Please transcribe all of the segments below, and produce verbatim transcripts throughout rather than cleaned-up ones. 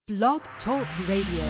Blog Talk Radio.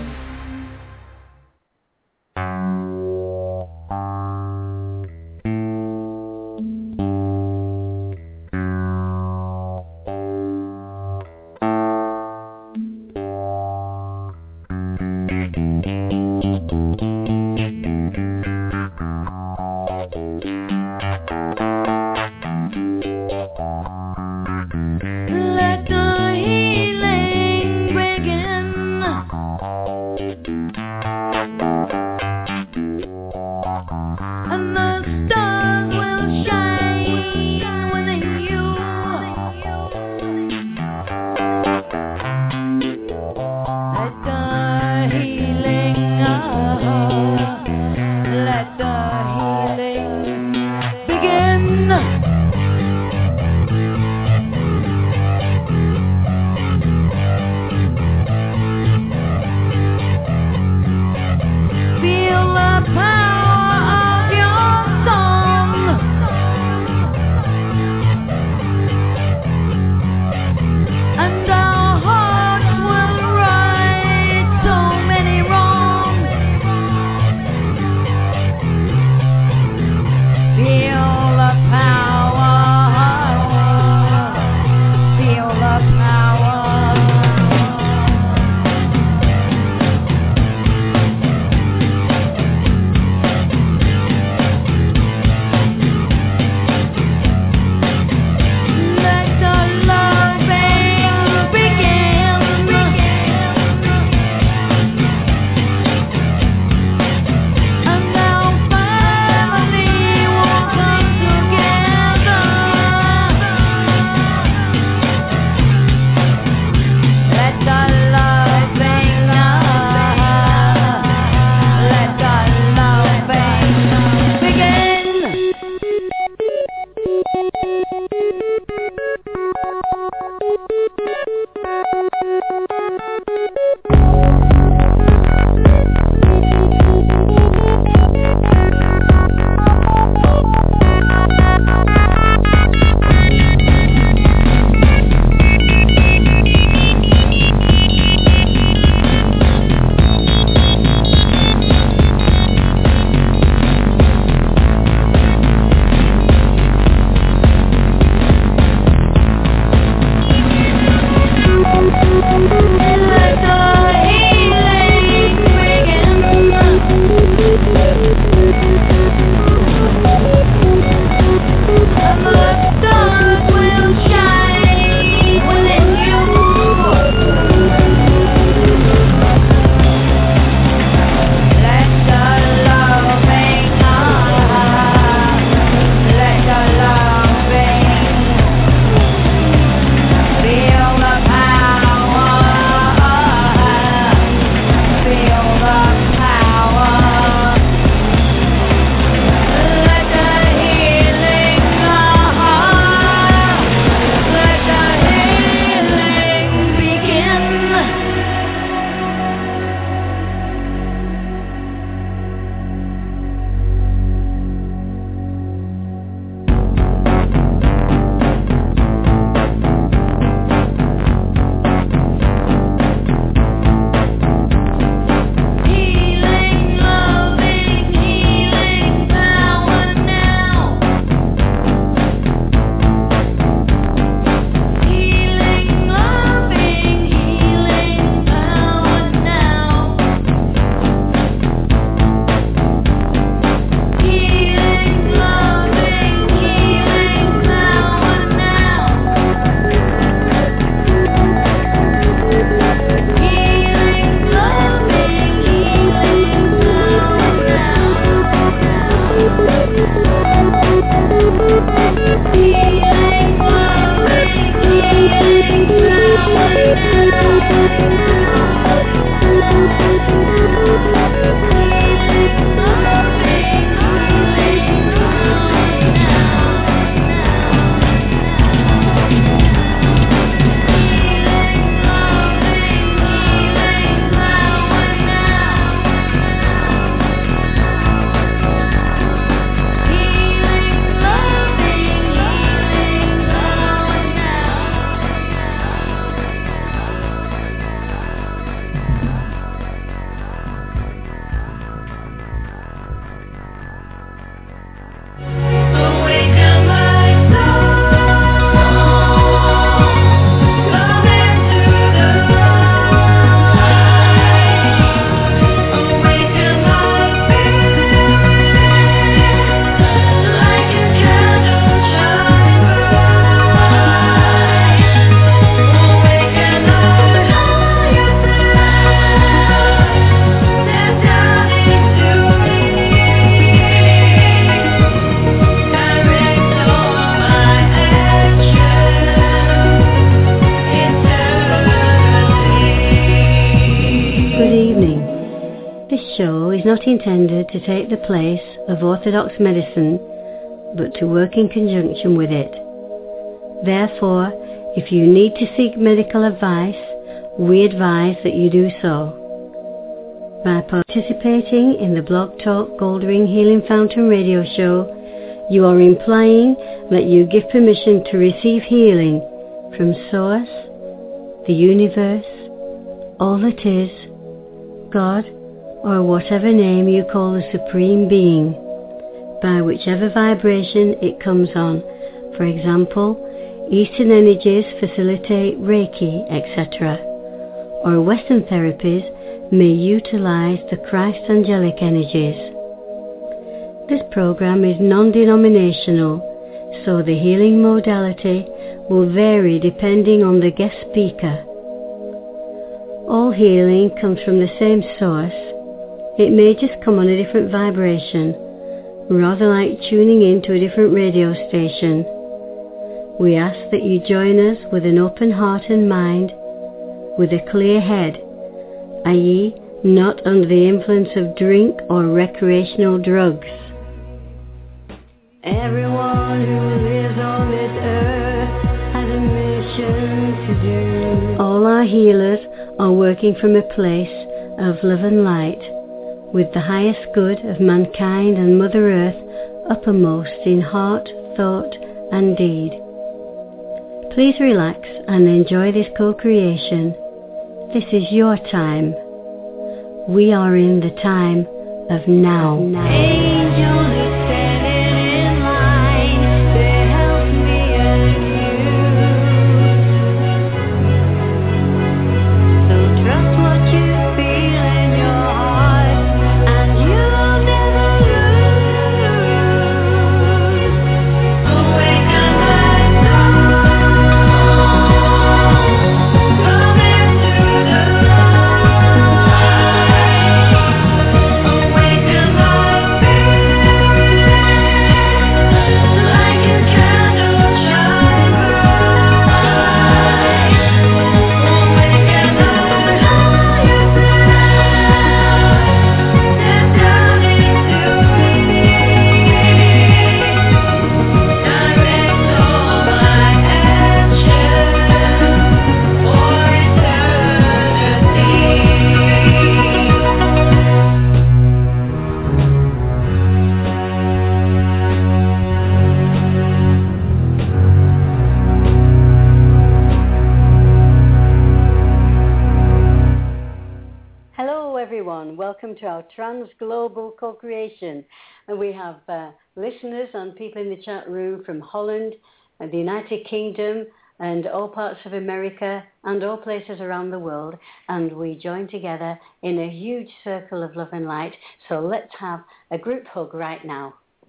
show is not intended to take the place of orthodox medicine, but to work in conjunction with it. Therefore, if you need to seek medical advice, we advise that you do so. By participating in the Blog Talk Goldring Healing Fountain radio show, you are implying that you give permission to receive healing from Source, the universe, all that is, God, or whatever name you call the Supreme Being, by whichever vibration it comes on. For example, Eastern energies facilitate Reiki, et cetera, or Western therapies may utilize the Christ angelic energies. This program is non-denominational, so the healing modality will vary depending on the guest speaker. All healing comes from the same source. It may just come on a different vibration, rather like tuning into a different radio station. We ask that you join us with an open heart and mind, with a clear head, that is not under the influence of drink or recreational drugs. Everyone who lives on this earth has a mission to do. All our healers are working from a place of love and light, with the highest good of mankind and Mother Earth uppermost in heart, thought, and deed. Please relax and enjoy this co-creation. This is your time. We are in the time of now. now. Angels are standing in line to help me and you. So trust what you feel in your heart, and you'll never lose. Awaken my soul, come into the awaken my faith, like a candle shine bright. Awaken the higher self, step down into me, direct all my actions for eternity. Hello everyone, welcome to our Trans-Global Co-Creation. And we have uh, listeners and people in the chat room from Holland and the United Kingdom and all parts of America and all places around the world. And we join together in a huge circle of love and light. So let's have a group hug right now.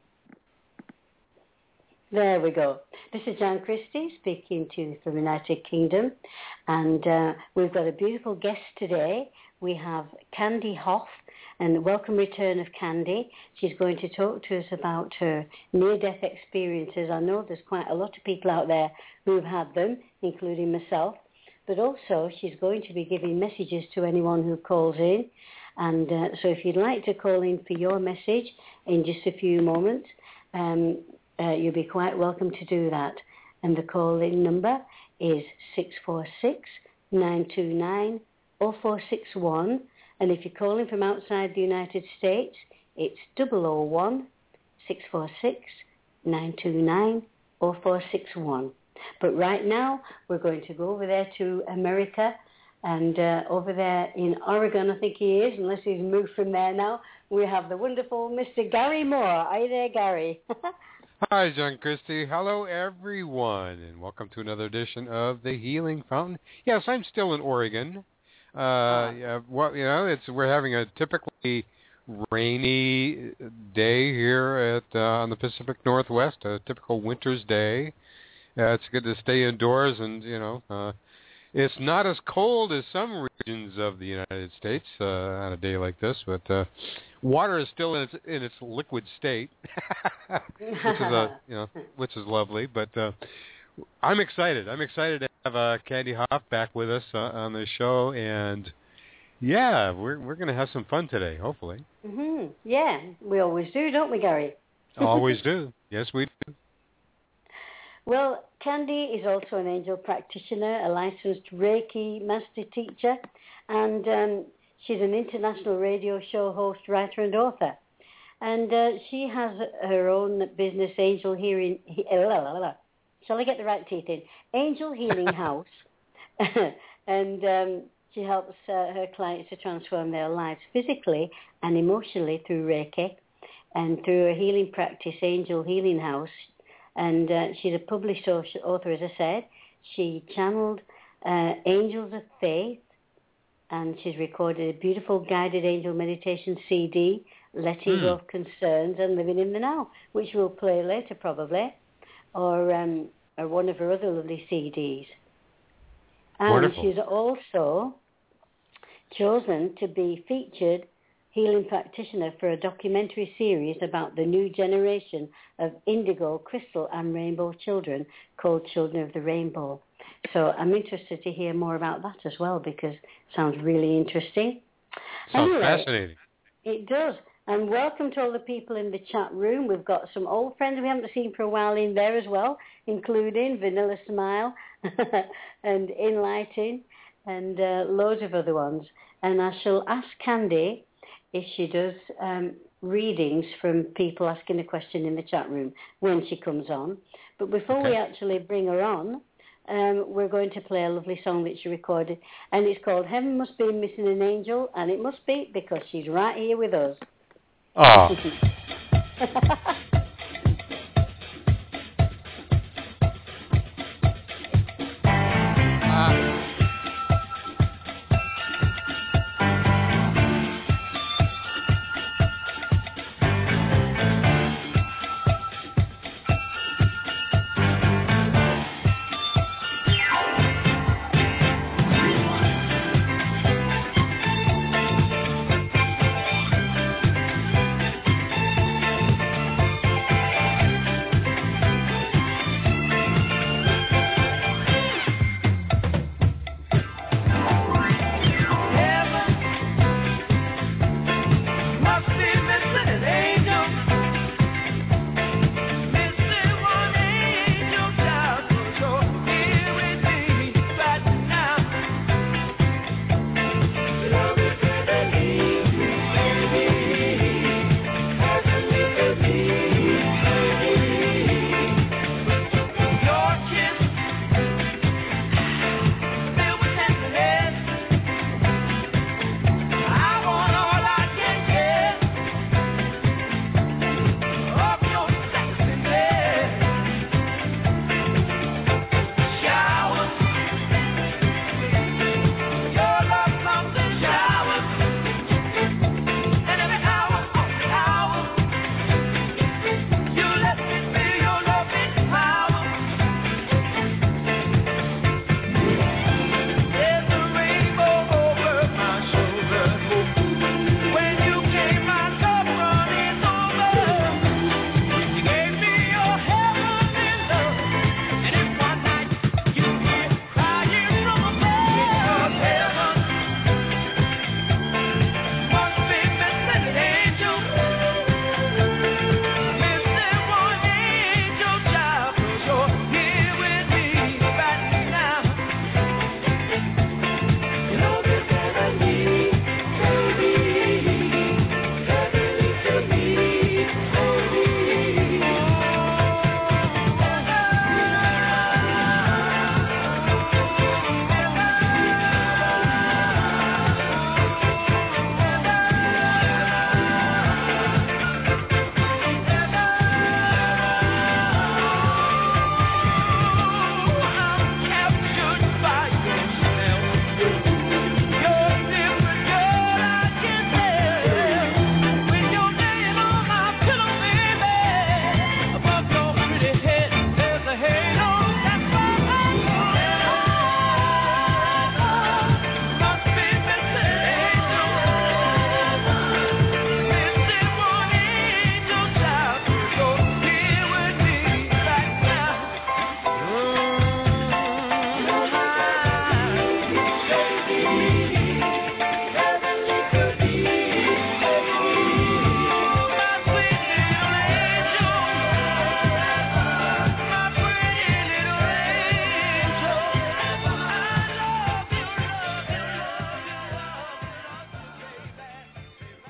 There we go. This is Jan Christie speaking to you from the United Kingdom. And uh, we've got a beautiful guest today. We have Candy Hoff, and welcome return of Candy. She's going to talk to us about her near-death experiences. I know there's quite a lot of people out there who've had them, including myself. But also she's going to be giving messages to anyone who calls in. And uh, so if you'd like to call in for your message in just a few moments, um, uh, you'll be quite welcome to do that. And the call-in number is six four six, nine two nine, zero four six one. And if you're calling from outside the United States, it's double oh one, six four six, nine two nine, zero four six one. But right now, we're going to go over there to America, and uh, over there in Oregon, I think he is, unless he's moved from there now, we have the wonderful Mister Gary Moore. Are you there, Gary? Hi, John Christie. Hello, everyone, and welcome to another edition of the Healing Fountain. Yes, I'm still in Oregon. Uh, uh, yeah, well, you know, it's we're having a typically rainy day here at uh, on the Pacific Northwest, a typical winter's day. Uh, it's good to stay indoors, and you know, uh, it's not as cold as some regions of the United States uh, on a day like this, but uh, water is still in its in its liquid state, which is a you know which is lovely. But uh, I'm excited. I'm excited to have uh, Candy Hoff back with us uh, on the show, and Yeah, we're we're going to have some fun today, hopefully. Mhm. Yeah, we always do, don't we, Gary? Always do. Yes, we do. Well, Candy is also an angel practitioner, a licensed Reiki master teacher, and um, she's an international radio show host, writer, and author. And uh, she has her own business, Angel Hearing. He, uh, shall I get the right teeth in? Angel Healing House, and um, she helps uh, her clients to transform their lives physically and emotionally through Reiki, and through her healing practice, Angel Healing House. And uh, she's a published author, as I said. She channeled uh, Angels of Faith, and she's recorded a beautiful guided angel meditation C D, Letting Hmm. Go of Concerns and Living in the Now, which we'll play later probably, or, um, or one of her other lovely C Ds. And Wonderful. she's also chosen to be featured healing practitioner for a documentary series about the new generation of indigo, crystal and rainbow children called Children of the Rainbow. So I'm interested to hear more about that as well, because it sounds really interesting. Sounds Anyway, fascinating. It does. And welcome to all the people in the chat room. We've got some old friends we haven't seen for a while in there as well, including Vanilla Smile and Enlighten and uh, loads of other ones. And I shall ask Candy if she does um, readings from people asking a question in the chat room when she comes on. But before Okay. we actually bring her on, um, we're going to play a lovely song that she recorded, and it's called Heaven Must Be Missing an Angel, and it must be because she's right here with us. Oh.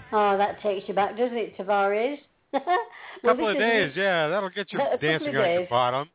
Oh, that takes you back, doesn't it, Tavares? A well, couple of days, week, yeah, that'll get you dancing on your bottom.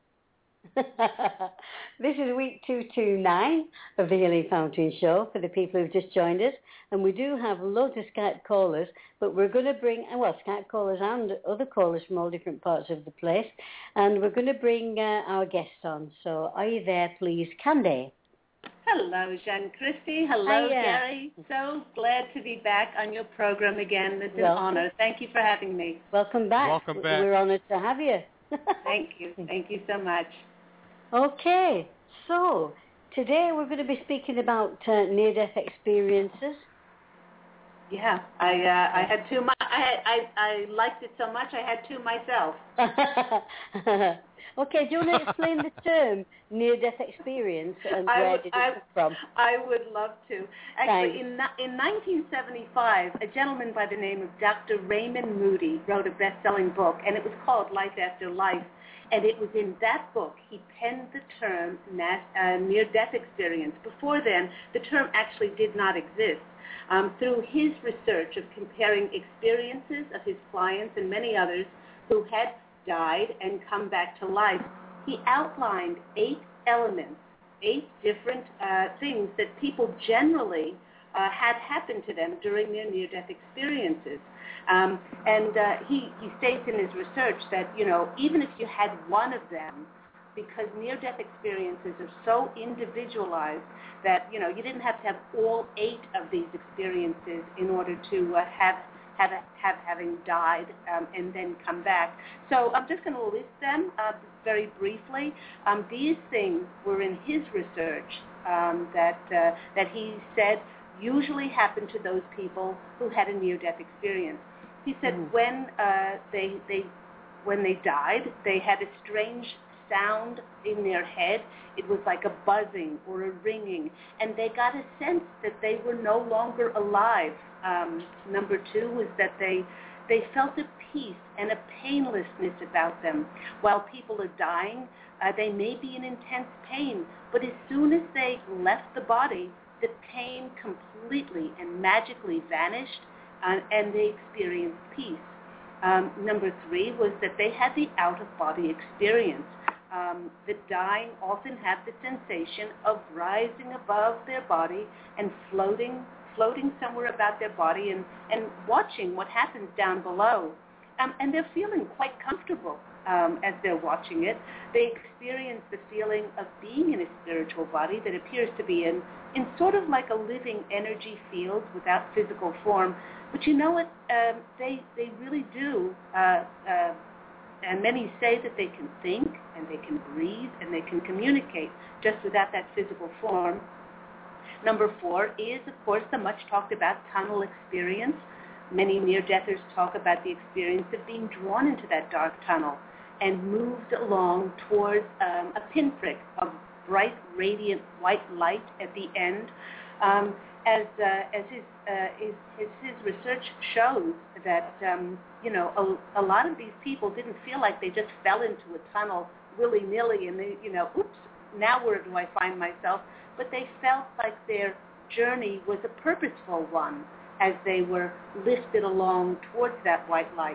This is week two twenty-nine of the Healing Fountain Show for the people who've just joined us. And we do have loads of Skype callers, but we're going to bring, well, Skype callers and other callers from all different parts of the place. And we're going to bring uh, our guests on. So are you there, please, Candy? Hello, Jean Christie. Hello, Hiya. Gary. So glad to be back on your program again. It's an Welcome. honor. Thank you for having me. Welcome back. Welcome back. We're honored to have you. Thank you. Thank you so much. Okay, so today we're going to be speaking about uh, near-death experiences. Yeah, I uh, I had two. My, I, had, I I liked it so much. I had two myself. Okay, do you want to explain the term near-death experience and I where would, did it I, come from? I would love to. Actually, Thanks. in in nineteen seventy-five, a gentleman by the name of Doctor Raymond Moody wrote a best-selling book, and it was called Life After Life. And it was in that book he penned the term uh, near-death experience. Before then, the term actually did not exist. Um, through his research of comparing experiences of his clients and many others who had died and come back to life, he outlined eight elements, eight different uh, things that people generally uh, had happened to them during their near-death experiences. Um, and uh, he, he states in his research that, you know, even if you had one of them, because near-death experiences are so individualized that, you know, you didn't have to have all eight of these experiences in order to uh, have have have having died um, and then come back. So I'm just going to list them uh, very briefly. Um, these things were in his research um, that uh, that he said usually happened to those people who had a near-death experience. He said mm-hmm. when uh, they they when they died, they had a strange sound in their head. It was like a buzzing or a ringing, and they got a sense that they were no longer alive. Um, number two was that they they felt a peace and a painlessness about them. While people are dying, uh, they may be in intense pain, but as soon as they left the body, the pain completely and magically vanished, uh, and they experienced peace. Um, number three was that they had the out-of-body experience. Um, the dying often have the sensation of rising above their body and floating floating somewhere about their body and, and watching what happens down below. Um, and they're feeling quite comfortable um, as they're watching it. They experience the feeling of being in a spiritual body that appears to be in, in sort of like a living energy field without physical form. But you know what? Um, they, they really do. Uh, uh, and many say that they can think and they can breathe and they can communicate just without that physical form. Number four is, of course, the much talked about tunnel experience. Many near-deathers talk about the experience of being drawn into that dark tunnel and moved along towards um, a pinprick of bright, radiant white light at the end. Um, as uh, as his, uh, his, his his research shows that um, you know a, a lot of these people didn't feel like they just fell into a tunnel willy-nilly and they you know oops now where do I find myself? But they felt like their journey was a purposeful one as they were lifted along towards that white light.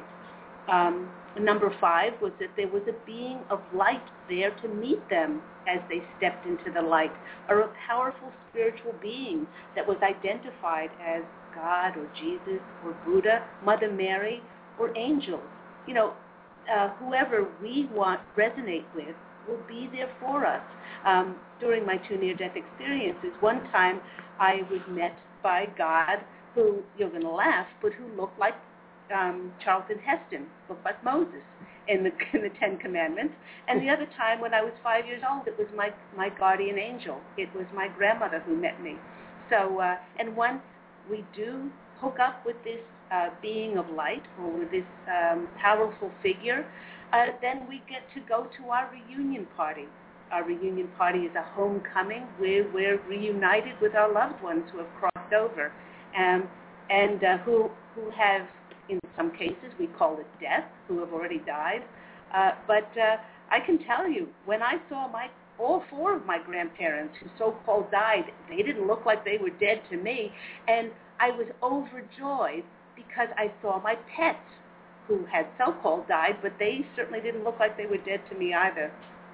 Um, number five was that there was a being of light there to meet them as they stepped into the light, or a powerful spiritual being that was identified as God or Jesus or Buddha, Mother Mary, or angels. You know, uh, whoever we want resonate with will be there for us. Um, during my two near-death experiences, one time I was met by God who, you're going to laugh, but who looked like um, Charlton Heston, looked like Moses in the, in the Ten Commandments. And the other time when I was five years old, it was my, my guardian angel. It was my grandmother who met me. So, uh, and once we do hook up with this uh, being of light or with this um, powerful figure, uh, then we get to go to our reunion party. Our reunion party is a homecoming where we're reunited with our loved ones who have crossed over um, and uh, who who have, in some cases, we call it death, who have already died. Uh, but uh, I can tell you, when I saw my all four of my grandparents who so-called died, they didn't look like they were dead to me, and I was overjoyed because I saw my pets who had so-called died, but they certainly didn't look like they were dead to me either.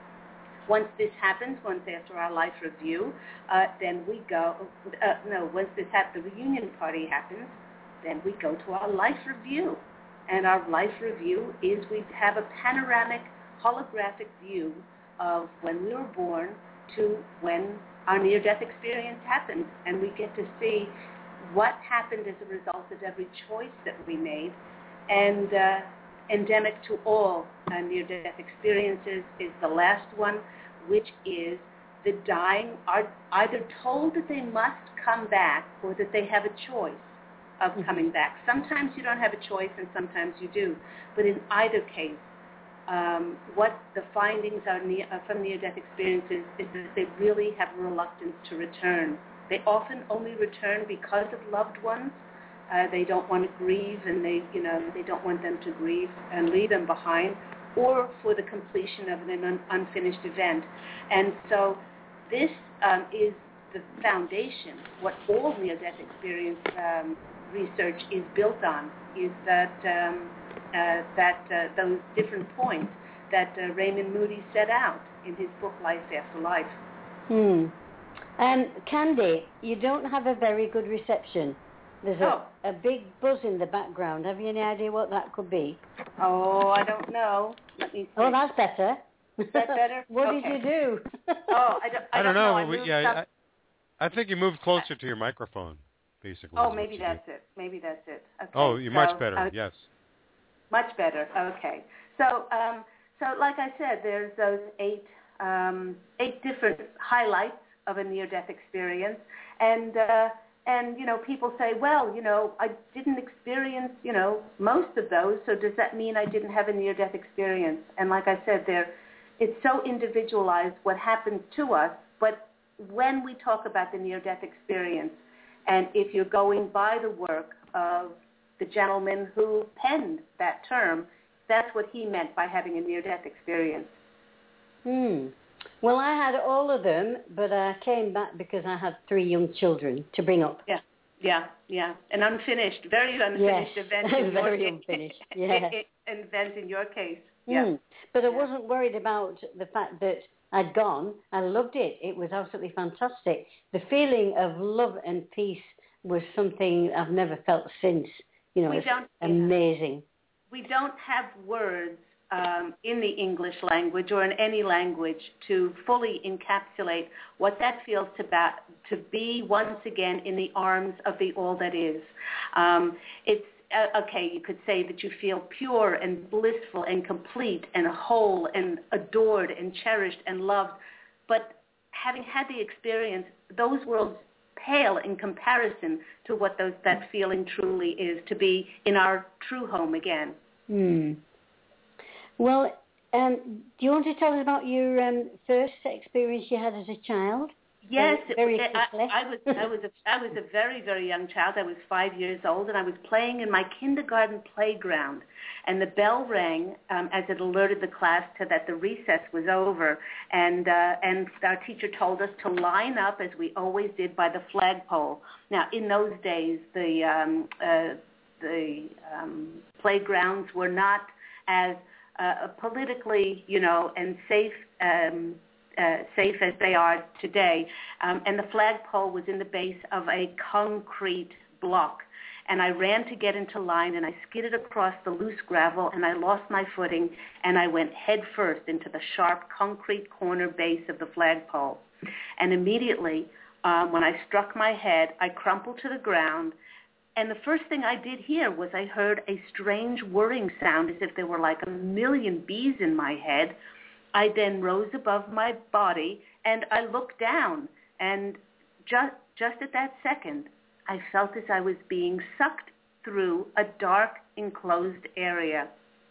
Once this happens, once after our life review, uh, then we go, uh, no, once this happens, the reunion party happens, then we go to our life review. And our life review is we have a panoramic, holographic view of when we were born to when our near-death experience happened. And we get to see what happened as a result of every choice that we made. And uh, endemic to all uh, near-death experiences is the last one, which is the dying are either told that they must come back or that they have a choice of mm-hmm. coming back. Sometimes you don't have a choice and sometimes you do. But in either case, um, what the findings are near, uh, from near-death experiences is that they really have a reluctance to return. They often only return because of loved ones. Uh, they don't want to grieve, and they, you know, they don't want them to grieve and leave them behind, or for the completion of an un- unfinished event. And so, this um, is the foundation. What all near-death experience um, research is built on is that um, uh, that uh, those different points that uh, Raymond Moody set out in his book Life After Life. Hmm. And Candy, you don't have a very good reception. There's a, oh. a big buzz in the background. Have you any idea what that could be? Oh, I don't know. Let me see. Oh, that's better. Is that better? What okay. did you do? oh, I don't, I I don't don't know. know. I we, yeah, I, I think you moved closer to your microphone, basically. Oh, maybe that's did. it. Maybe that's it. Okay. Oh, you're so, much better. uh, yes. Much better. Okay. So, um, so like I said, there's those eight, um, eight different highlights of a near-death experience, and. Uh, And, you know, people say, well, you know, I didn't experience, you know, most of those, so does that mean I didn't have a near-death experience? And like I said, there, it's so individualized what happens to us, but when we talk about the near-death experience, and if you're going by the work of the gentleman who penned that term, that's what he meant by having a near-death experience. Hmm. Well, I had all of them, but I came back because I had three young children to bring up. Yeah, yeah, yeah. An unfinished, very unfinished yes. event in very your unfinished. Yeah. event in your case. Mm. Yeah. But I yeah. wasn't worried about the fact that I'd gone. I loved it. It was absolutely fantastic. The feeling of love and peace was something I've never felt since. You know, we it's don't, amazing. We don't have words Um, in the English language or in any language to fully encapsulate what that feels to, ba- to be once again in the arms of the all that is. Um, it's, uh, okay, you could say that you feel pure and blissful and complete and whole and adored and cherished and loved, but having had the experience, those worlds pale in comparison to what those, that feeling truly is, to be in our true home again. Hmm. Well, um, do you want to tell us about your um, first experience you had as a child? Yes, very it, quickly. I, I was. I was. A, I was a very, very young child. I was five years old, and I was playing in my kindergarten playground. And the bell rang um, as it alerted the class to that the recess was over. And uh, and our teacher told us to line up, as we always did, by the flagpole. Now, in those days, the um, uh, the um, playgrounds were not as Uh, politically, you know, and safe, um, uh, safe as they are today. Um, and the flagpole was in the base of a concrete block. And I ran to get into line, and I skidded across the loose gravel, and I lost my footing, and I went head first into the sharp concrete corner base of the flagpole. And immediately, um, when I struck my head, I crumpled to the ground. And the first thing I did hear was I heard a strange whirring sound as if there were like a million bees in my head. I then rose above my body and I looked down. And just, just at that second, I felt as I was being sucked through a dark enclosed area.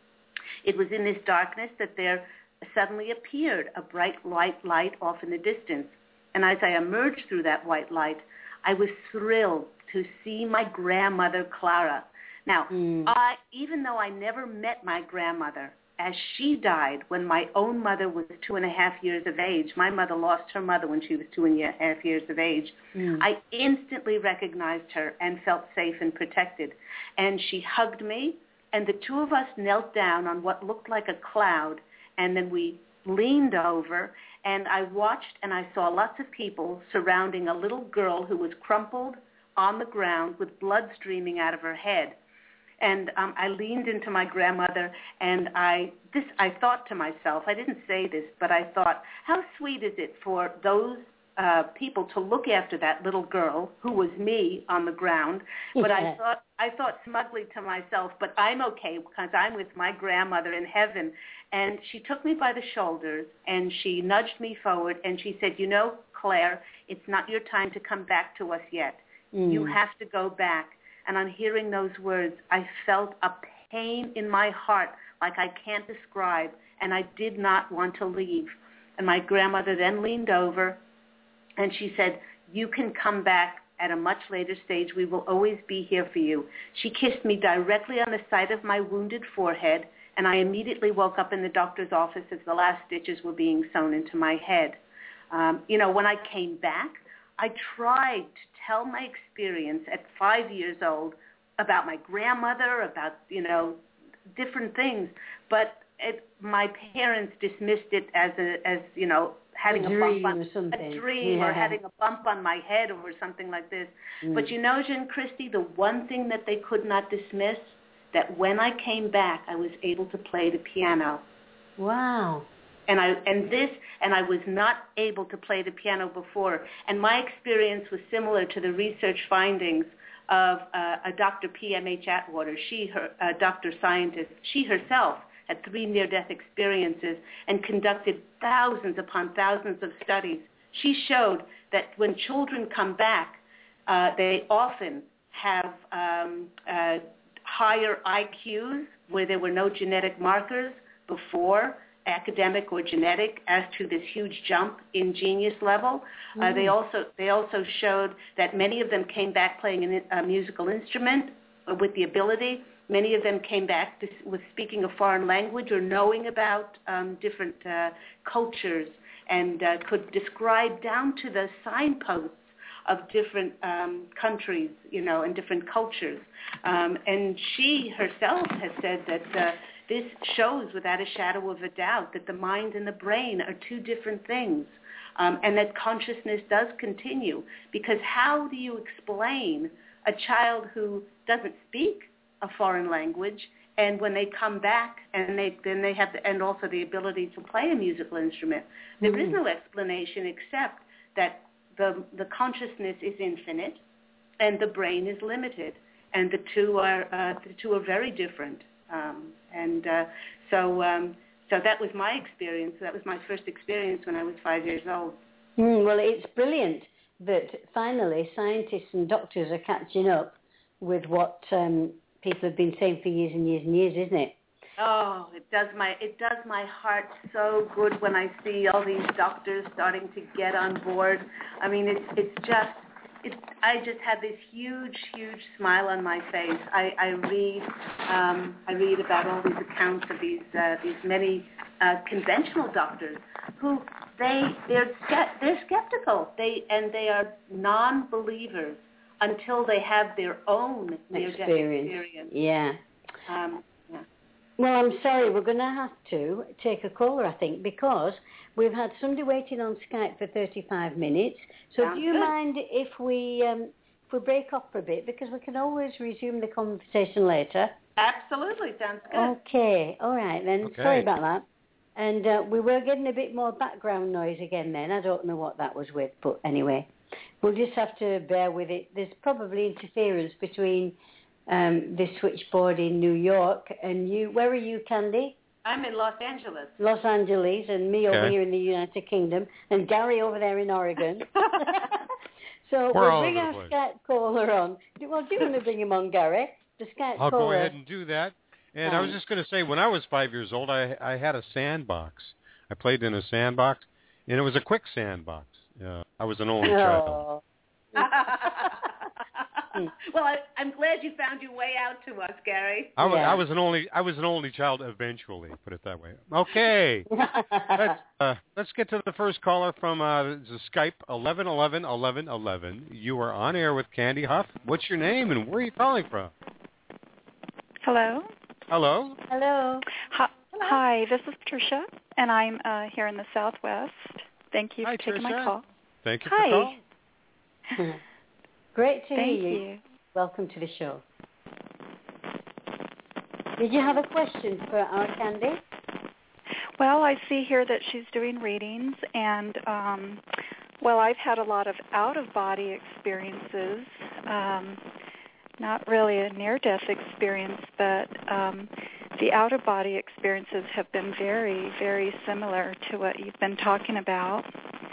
It was in this darkness that there suddenly appeared a bright white light off in the distance. And as I emerged through that white light, I was thrilled to see my grandmother, Clara. Now, mm. I, even though I never met my grandmother, as she died when my own mother was two and a half years of age. My mother lost her mother when she was two and a half years of age. Mm. I instantly recognized her and felt safe and protected. And she hugged me, and the two of us knelt down on what looked like a cloud, and then we leaned over, and I watched, and I saw lots of people surrounding a little girl who was crumpled on the ground with blood streaming out of her head. And um, I leaned into my grandmother, and I this I thought to myself, I didn't say this, but I thought, how sweet is it for those uh, people to look after that little girl who was me on the ground. But yeah. I thought I thought smugly to myself, but I'm okay because I'm with my grandmother in heaven. And she took me by the shoulders, and she nudged me forward, and she said, you know, Claire, it's not your time to come back to us yet. Mm. You have to go back. And on hearing those words, I felt a pain in my heart like I can't describe, and I did not want to leave. And my grandmother then leaned over, and she said, you can come back at a much later stage. We will always be here for you. She kissed me directly on the side of my wounded forehead, and I immediately woke up in the doctor's office as the last stitches were being sewn into my head. Um, you know, when I came back, I tried to tell my experience at five years old about my grandmother, about, you know, different things, but it, my parents dismissed it as, a, as you know, having a, a bump on a dream yeah. or having a bump on my head or something like this. Mm. But you know, Jean Christie, the one thing that they could not dismiss, that when I came back, I was able to play the piano. Wow. And I and this and I was not able to play the piano before. And my experience was similar to the research findings of uh, a Doctor P M H Atwater. She, her, a doctor scientist, she herself had three near-death experiences and conducted thousands upon thousands of studies. She showed that when children come back, uh, they often have um, uh, higher I Qs where there were no genetic markers before, academic or genetic, as to this huge jump in genius level. Mm. Uh, they also they also showed that many of them came back playing an, a musical instrument uh, with the ability. Many of them came back to, with speaking a foreign language or knowing about um, different uh, cultures, and uh, could describe down to the signposts of different um, countries, you know, and different cultures. Um, and she herself has said that uh, this shows without a shadow of a doubt that the mind and the brain are two different things, um, and that consciousness does continue. Because how do you explain a child who doesn't speak a foreign language, and when they come back and they then they have the, and also the ability to play a musical instrument? There mm. is no explanation except that the the consciousness is infinite and the brain is limited, and the two are uh, the two are very different. Um, and uh, so um, so that was my experience. That was my first experience when I was five years old. Mm, well, it's brilliant that finally scientists and doctors are catching up with what um, people have been saying for years and years and years, isn't it? Oh, it does my it does my heart so good when I see all these doctors starting to get on board. I mean, it's it's just it's I just have this huge huge smile on my face. I, I read um, I read about all these accounts of these uh, these many uh, conventional doctors who they they're they're skeptical. They and they are non-believers until they have their own near-death experience. experience. Yeah. Um, yeah. Well, I'm sorry, we're going to have to take a caller, I think, because we've had somebody waiting on Skype for thirty-five minutes. So Sounds do you good. mind if we um, if we break off for a bit, because we can always resume the conversation later? Absolutely, sounds good. Okay, all right then. Okay. Sorry about that. And uh, we were getting a bit more background noise again then. I don't know what that was with, but anyway. We'll just have to bear with it. There's probably interference between um, this switchboard in New York and you. Where are you, Candy? I'm in Los Angeles. Los Angeles, and me okay. over here in the United Kingdom, and Gary over there in Oregon. So We're we'll bring our place. Skype caller on. Well, do you want to bring him on, Gary? The Skype I'll caller. go ahead and do that. And um, I was just going to say, when I was five years old, I, I had a sandbox. I played in a sandbox, and it was a quick sandbox. Uh, I was an only child. Well, I, I'm glad you found your way out to us, Gary. I was, Yeah. I was an only I was an only child eventually, put it that way. Okay, let's uh, let's get to the first caller from uh, the Skype eleven eleven eleven eleven. You are on air with Candy Huff. What's your name and where are you calling from? Hello. Hello. Hello. Hi, hi, this is Patricia, and I'm uh, here in the Southwest. Thank you Hi, for taking my Tricia. call. Thank you Hi. for calling. Great to Thank hear you. you. Welcome to the show. Did you have a question for our Candy? Well, I see here that she's doing readings, and um, well, I've had a lot of out-of-body experiences. Um, not really a near-death experience, but um, the out-of-body experiences have been very, very similar to what you've been talking about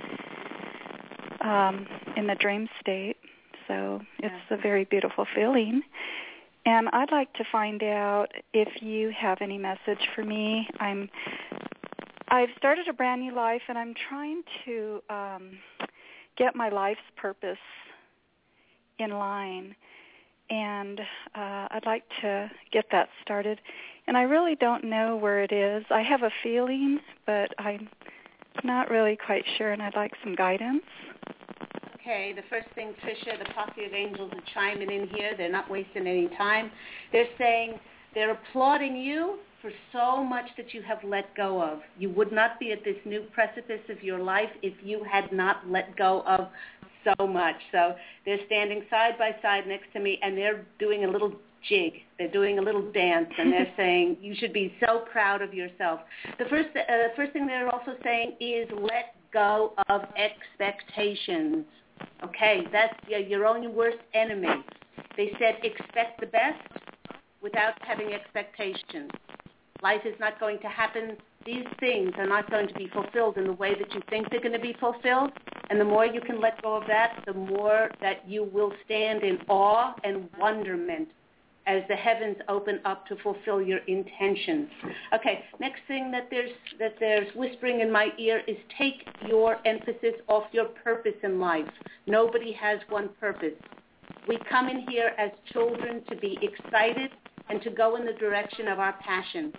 um, in the dream state. So it's a very beautiful feeling. And I'd like to find out if you have any message for me. I'm, I've started a brand new life, and I'm trying to um, get my life's purpose in line. And uh, I'd like to get that started. And I really don't know where it is. I have a feeling, but I'm not really quite sure, and I'd like some guidance. Okay, the first thing, Tricia, the Posse of Angels are chiming in here. They're not wasting any time. They're saying they're applauding you for so much that you have let go of. You would not be at this new precipice of your life if you had not let go of so much. So they're standing side by side next to me, and they're doing a little jig. They're doing a little dance, and they're saying you should be so proud of yourself. The first, uh, the first thing they're also saying is let go of expectations. Okay, that's your own worst enemy. They said expect the best without having expectations. Life is not going to happen. These things are not going to be fulfilled in the way that you think they're going to be fulfilled. And the more you can let go of that, the more that you will stand in awe and wonderment as the heavens open up to fulfill your intentions. Okay, next thing that there's that there's whispering in my ear is take your emphasis off your purpose in life. Nobody has one purpose. We come in here as children to be excited and to go in the direction of our passion.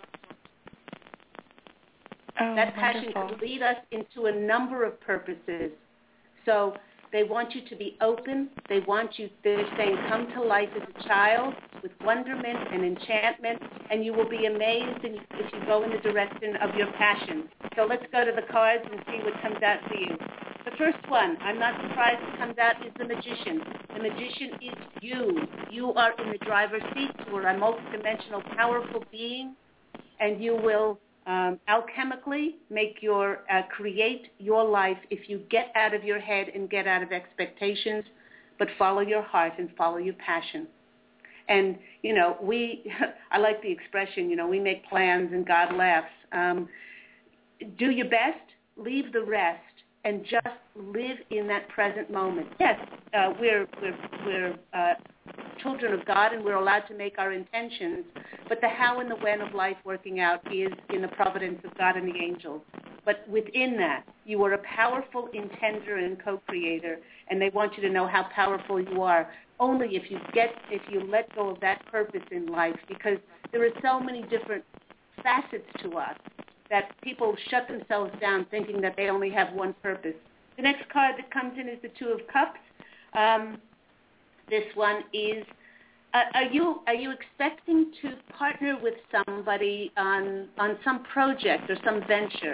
Oh, that passion wonderful. could lead us into a number of purposes. So they want you to be open. They want you, they're saying, come to life as a child with wonderment and enchantment, and you will be amazed if you go in the direction of your passion. So let's go to the cards and see what comes out for you. The first one, I'm not surprised it comes out, is the Magician. The Magician is you. You are in the driver's seat. You are a multidimensional, powerful being, and you will Um, alchemically make your, uh, create your life if you get out of your head and get out of expectations, but follow your heart and follow your passion. And, you know, we, I like the expression, you know, we make plans and God laughs. Um, do your best, leave the rest, and just live in that present moment. Yes, uh, we're, we're, we're uh, children of God, and we're allowed to make our intentions, but the how and the when of life working out is in the providence of God and the angels. But within that, you are a powerful intender and co-creator, and they want you to know how powerful you are. Only if you get, if you let go of that purpose in life, because there are so many different facets to us that people shut themselves down thinking that they only have one purpose. The next card that comes in is the Two of Cups. Um, this one is, uh, are you are you expecting to partner with somebody on on some project or some venture?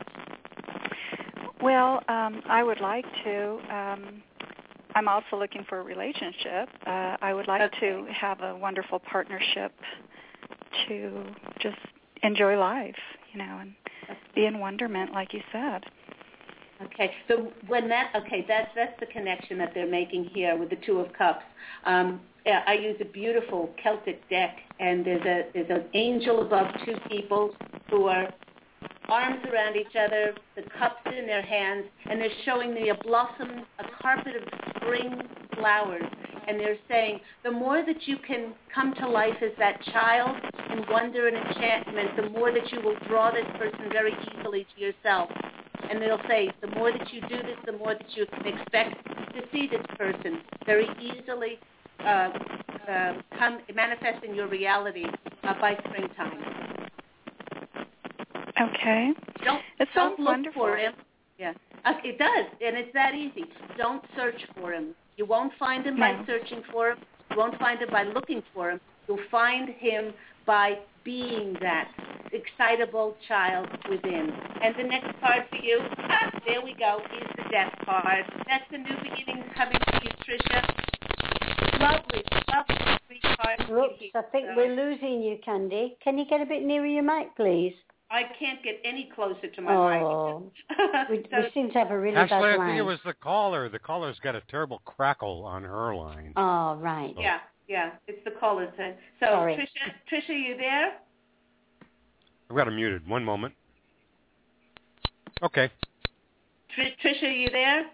Well, um, I would like to. Um, I'm also looking for a relationship. Uh, I would like Okay. to have a wonderful partnership to just enjoy life, you know, and be in wonderment, like you said. Okay, so when that, okay, that's that's the connection that they're making here with the Two of Cups. Um, yeah, I use a beautiful Celtic deck, and there's a there's an angel above two people who are arms around each other, the cups in their hands, and they're showing me a blossom, a carpet of spring flowers, and they're saying the more that you can come to life as that child in wonder and enchantment, the more that you will draw this person very easily to yourself. And they'll say, the more that you do this, the more that you can expect to see this person very easily uh, uh, come manifest in your reality uh, by springtime. Okay. Don't it don't look wonderful. for him. Yeah, uh, it does, and it's that easy. Don't search for him. You won't find him no. by searching for him. You won't find him by looking for him. You'll find him by being that excitable child within. And the next card for you, ah, there we go, is the death card. That's the new beginning coming to you, Tricia. Lovely, lovely three cards. Oops, I think so. we're losing you, Candy. Can you get a bit nearer your mic, please? I can't get any closer to my oh. mic. we, so, we seem to have a really Actually, bad I line. think it was the caller. The caller's got a terrible crackle on her line. Oh, right. So. Yeah, yeah, it's the caller's. So, Sorry. Tricia, Tricia, are you there? I've got her muted. One moment. Okay. Tr- Tricia, are you there?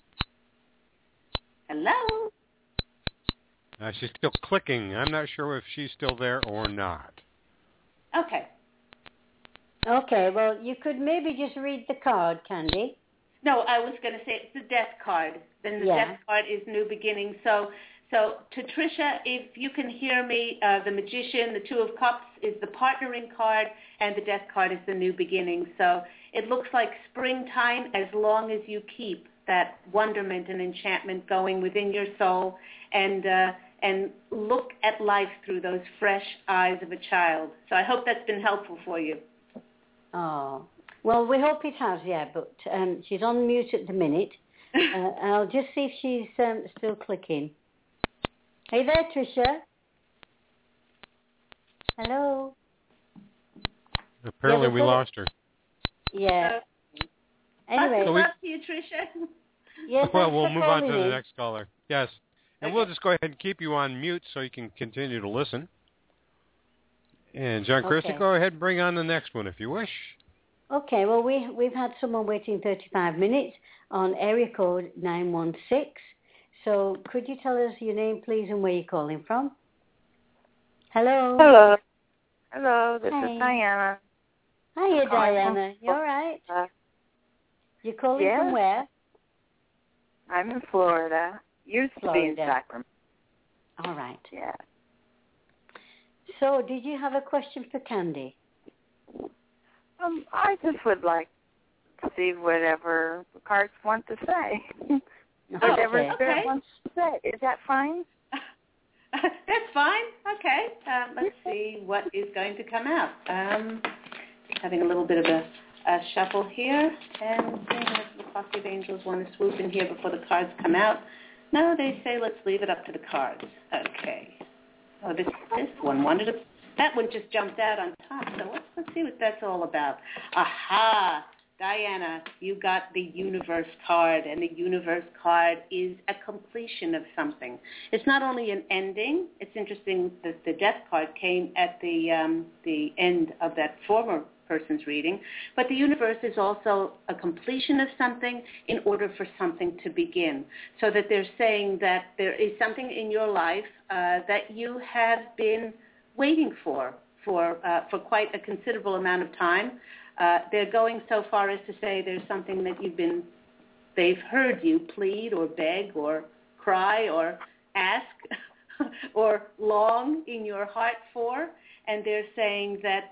Hello? Uh, she's still clicking. I'm not sure if she's still there or not. Okay. Okay, well, you could maybe just read the card, Candy. No, I was going to say it's the death card. Then the yeah. death card is new beginning. So, so to Tricia, if you can hear me, uh, the Magician, the Two of Cups is the partnering card, and the death card is the new beginning. So it looks like springtime as long as you keep that wonderment and enchantment going within your soul, and uh, and look at life through those fresh eyes of a child. So I hope that's been helpful for you. Oh, well, we hope it has, yeah, but um, she's on mute at the minute. uh, I'll just see if she's um, still clicking. Hey there, Tricia. Hello. Apparently yeah, we lost her. Yeah. Uh, anyway. So we, to you, Tricia. Yes, well, we'll move on to in. the next caller. Yes. And okay. we'll just go ahead and keep you on mute so you can continue to listen. And John Christie, okay. go ahead and bring on the next one if you wish. Okay, well, we, we've had someone waiting thirty-five minutes on area code nine one six. So could you tell us your name, please, and where you're calling from? Hello. Hello. Hello, this Hi. is Diana. Hiya, I'm calling Diana. from- You all right? Uh, You're calling yes. from where? I'm in Florida. Used Florida. to be in Sacramento. All right. Yeah. So did you have a question for Candy? Um, I just would like to see whatever the cards want to say. whatever okay. Spirit Okay. wants to say. Is that fine? That's fine. Okay. Um, let's see what is going to come out. Um, just having a little bit of a, a shuffle here. And the Coffee of Angels want to swoop in here before the cards come out. No, they say let's leave it up to the cards. Okay. Oh, this this one wanted to... That one just jumped out on top. So let's, let's see what that's all about. Aha! Diana, you got the universe card, and the universe card is a completion of something. It's not only an ending. It's interesting that the death card came at the um, the end of that former person's reading, but the universe is also a completion of something in order for something to begin. So that they're saying that there is something in your life uh, that you have been waiting for for uh, for quite a considerable amount of time. Uh, they're going so far as to say there's something that you've been, they've heard you plead or beg or cry or ask or long in your heart for, and they're saying that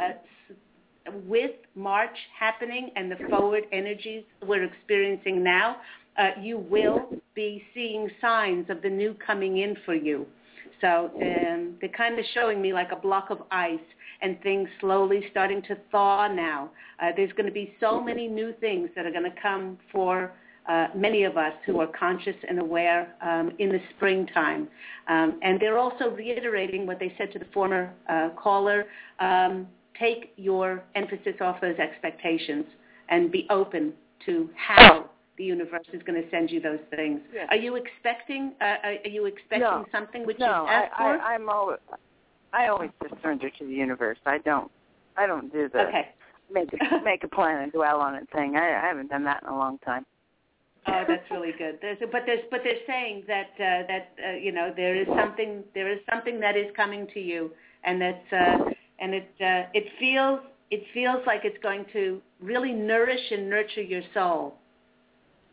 uh, with March happening and the forward energies we're experiencing now, uh, you will be seeing signs of the new coming in for you. So um, they're kind of showing me like a block of ice and things slowly starting to thaw now. Uh, there's going to be so many new things that are going to come for uh, many of us who are conscious and aware um, in the springtime. Um, and they're also reiterating what they said to the former uh, caller, um, take your emphasis off those expectations and be open to how the universe is going to send you those things. Yes. Are you expecting? Uh, are you expecting no. something which no, you've asked I, for? I, I'm always, I always just surrender to the universe. I don't, I don't do the okay. make a, make a plan and dwell on it thing. I, I haven't done that in a long time. Oh, that's really good. There's, but there's, but they're saying that uh, that uh, you know there is something, there is something that is coming to you, and that's uh, and it uh, it feels it feels like it's going to really nourish and nurture your soul.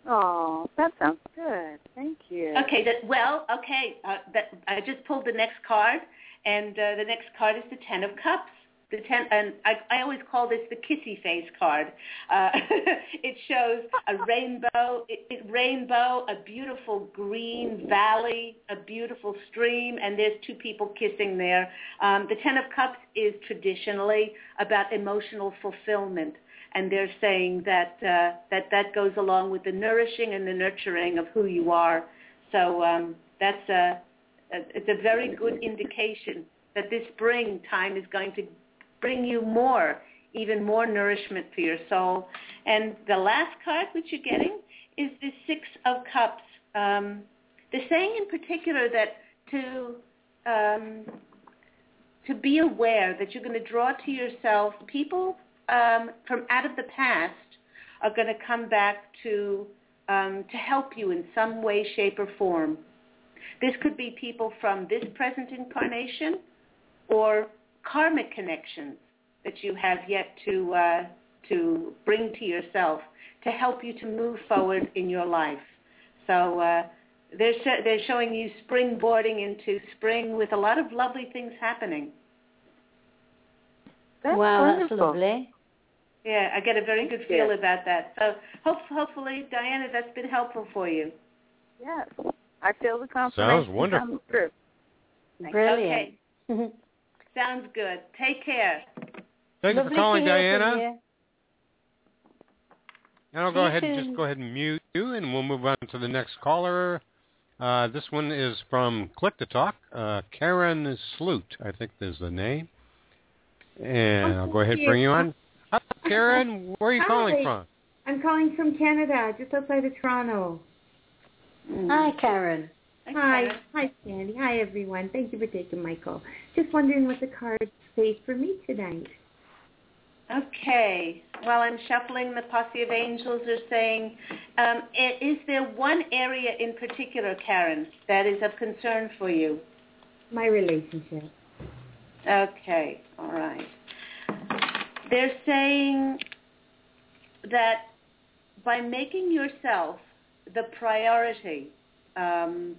Oh, that sounds good. Thank you. Okay, that, well, okay, uh, that, I just pulled the next card, and uh, the next card is the Ten of Cups. The ten, and I, I always call this the kissy face card. Uh, it shows a rainbow, it, it, rainbow, a beautiful green valley, a beautiful stream, and there's two people kissing there. Um, the Ten of Cups is traditionally about emotional fulfillment, and they're saying that uh, that that goes along with the nourishing and the nurturing of who you are. So um, that's a, a it's a very good indication that this spring time is going to bring you more, even more nourishment for your soul. And the last card which you're getting is the Six of Cups. Um, they're saying in particular that to um, to be aware that you're going to draw to yourself people um, from out of the past are going to come back to um, to help you in some way, shape, or form. This could be people from this present incarnation or karmic connections that you have yet to uh, to bring to yourself to help you to move forward in your life. So uh, they're sh- they're showing you springboarding into spring with a lot of lovely things happening. That's wow, wonderful. that's lovely. Yeah, I get a very good feel Yes. about that. So hope, hopefully, Diana, that's been helpful for you. Yes. I feel the confirmation. Sounds wonderful. come True. Brilliant. Okay. Sounds good. Take care. Thank you for Lovely calling, to hear from Diana. you. And I'll See go you ahead and soon. just go ahead and mute you, and we'll move on to the next caller. Uh, this one is from Click to Talk. Uh, Karen Sloot, I think is the name. And I'll go ahead and bring you on. Hi, Karen. Where are you Hi. calling from? I'm calling from Canada, just outside of Toronto. Hi, Karen. Hi. Hi, Sandy. Hi, everyone. Thank you for taking my call. Just wondering what the cards say for me tonight. Okay. While I'm shuffling, the posse of angels are saying, um, is there one area in particular, Karen, that is of concern for you? My relationship. Okay. All right. They're saying that by making yourself the priority, um,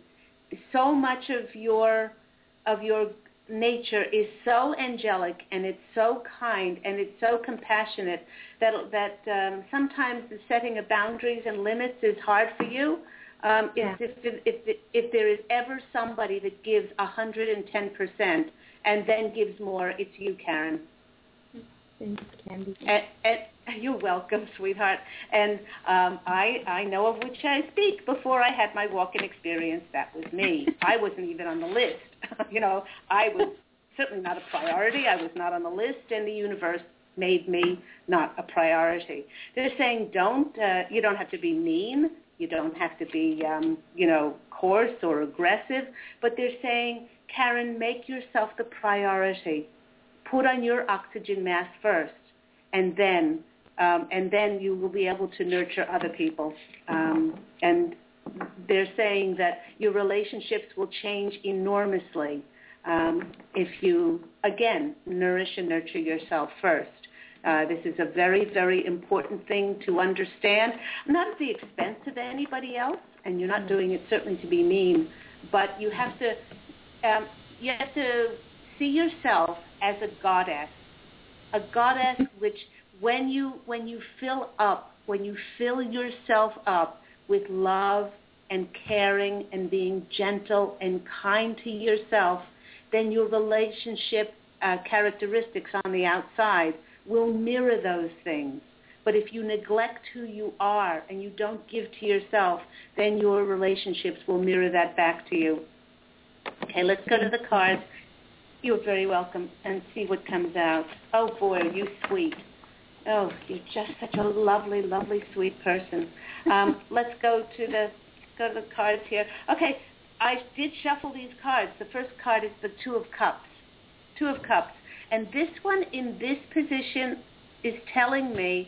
so much of your of your nature is so angelic and it's so kind and it's so compassionate that that um, sometimes the setting of boundaries and limits is hard for you. Um, Yeah. if, if, if, if there is ever somebody that gives one hundred ten percent and then gives more, it's you, Karen. Thanks, Candy. And, and you're welcome, sweetheart. And um, I I know of which I speak. Before I had my walk-in experience, that was me. I wasn't even on the list. you know, I was certainly not a priority. I was not on the list, and the universe made me not a priority. They're saying don't. Uh, you don't have to be mean. You don't have to be, um, you know, coarse or aggressive. But they're saying, Karen, make yourself the priority. Put on your oxygen mask first, and then um, and then you will be able to nurture other people. Um, and they're saying that your relationships will change enormously um, if you, again, nourish and nurture yourself first. Uh, this is a very, very important thing to understand, not at the expense of anybody else, and you're not doing it certainly to be mean, but you have to um, you have to see yourself as a goddess, a goddess which when you when you fill up, when you fill yourself up with love and caring and being gentle and kind to yourself, then your relationship uh, characteristics on the outside will mirror those things. But if you neglect who you are and you don't give to yourself, then your relationships will mirror that back to you. Okay, let's go to the cards. You're very welcome, and see what comes out. Oh, boy, are you sweet. Oh, you're just such a lovely, lovely, sweet person. Um, let's go to the go to the cards here. Okay, I did shuffle these cards. The first card is the Two of Cups. Two of Cups. And this one in this position is telling me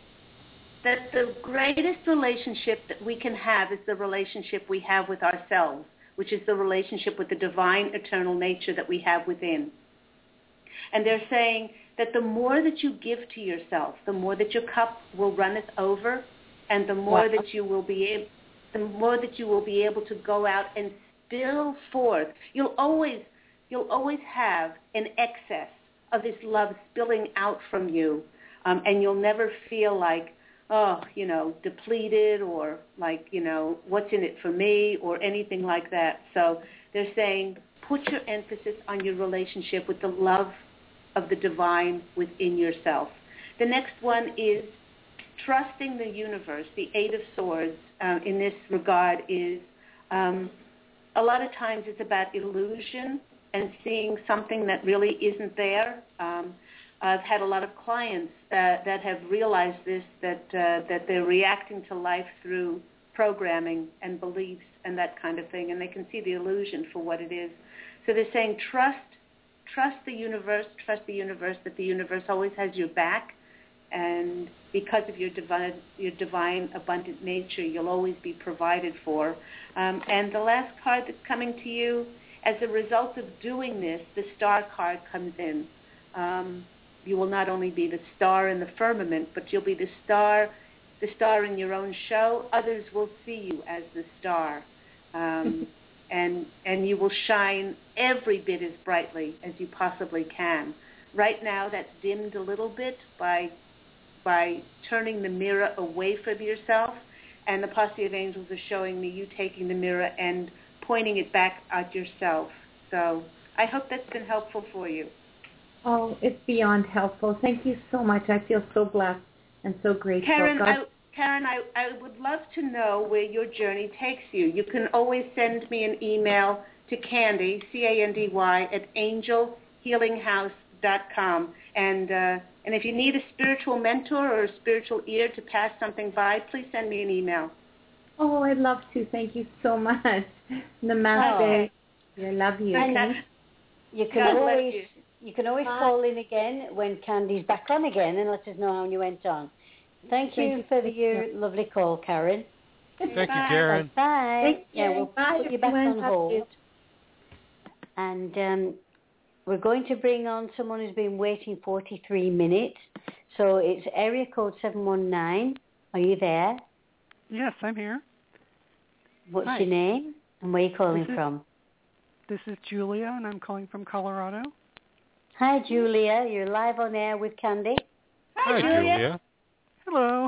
that the greatest relationship that we can have is the relationship we have with ourselves, which is the relationship with the divine eternal nature that we have within. And they're saying that the more that you give to yourself, the more that your cup will runneth over, and the more wow. that you will be able, the more that you will be able to go out and spill forth. You'll always, you'll always have an excess of this love spilling out from you, um, and you'll never feel like, oh, you know, depleted or like, you know, what's in it for me or anything like that. So they're saying, put your emphasis on your relationship with the love of the divine within yourself. The next one is trusting the universe. The Eight of Swords uh, in this regard is um, a lot of times it's about illusion and seeing something that really isn't there. Um, I've had a lot of clients uh, that have realized this, that uh, that they're reacting to life through programming and beliefs and that kind of thing, and they can see the illusion for what it is. So they're saying trust, trust the universe, trust the universe, that the universe always has your back, and because of your divine, your divine abundant nature, you'll always be provided for. Um, and the last card that's coming to you, as a result of doing this, the star card comes in. Um, you will not only be the star in the firmament, but you'll be the star, the star in your own show. Others will see you as the star, um, and and you will shine every bit as brightly as you possibly can. Right now, that's dimmed a little bit by by turning the mirror away from yourself, and the posse of angels are showing me you taking the mirror and pointing it back at yourself. So I hope that's been helpful for you. Oh, it's beyond helpful. Thank you so much. I feel so blessed and so grateful. Karen, God- I, Karen, I, I would love to know where your journey takes you. You can always send me an email to Candy, C A N D Y, at angel healing house dot com. And, uh, and if you need a spiritual mentor or a spiritual ear to pass something by, please send me an email. Oh, I'd love to. Thank you so much. Namaste. Oh. I love you. And you can God always you. you can always Bye. call in again when Candy's back on again and let us know how you went on. Thank you Thank you. for the, your lovely call, Karen. Thank you, Bye. Karen. Bye. Thank Yeah, you. we'll Bye, put you back everyone. on Love hold. you. And um, we're going to bring on someone who's been waiting forty-three minutes. So it's area code seven one nine. Are you there? Yes, I'm here. What's Hi. your name and where are you calling This is- from? This is Julia, and I'm calling from Colorado. Hi, Julia. You're live on air with Candy. Hi, Julia. Hello.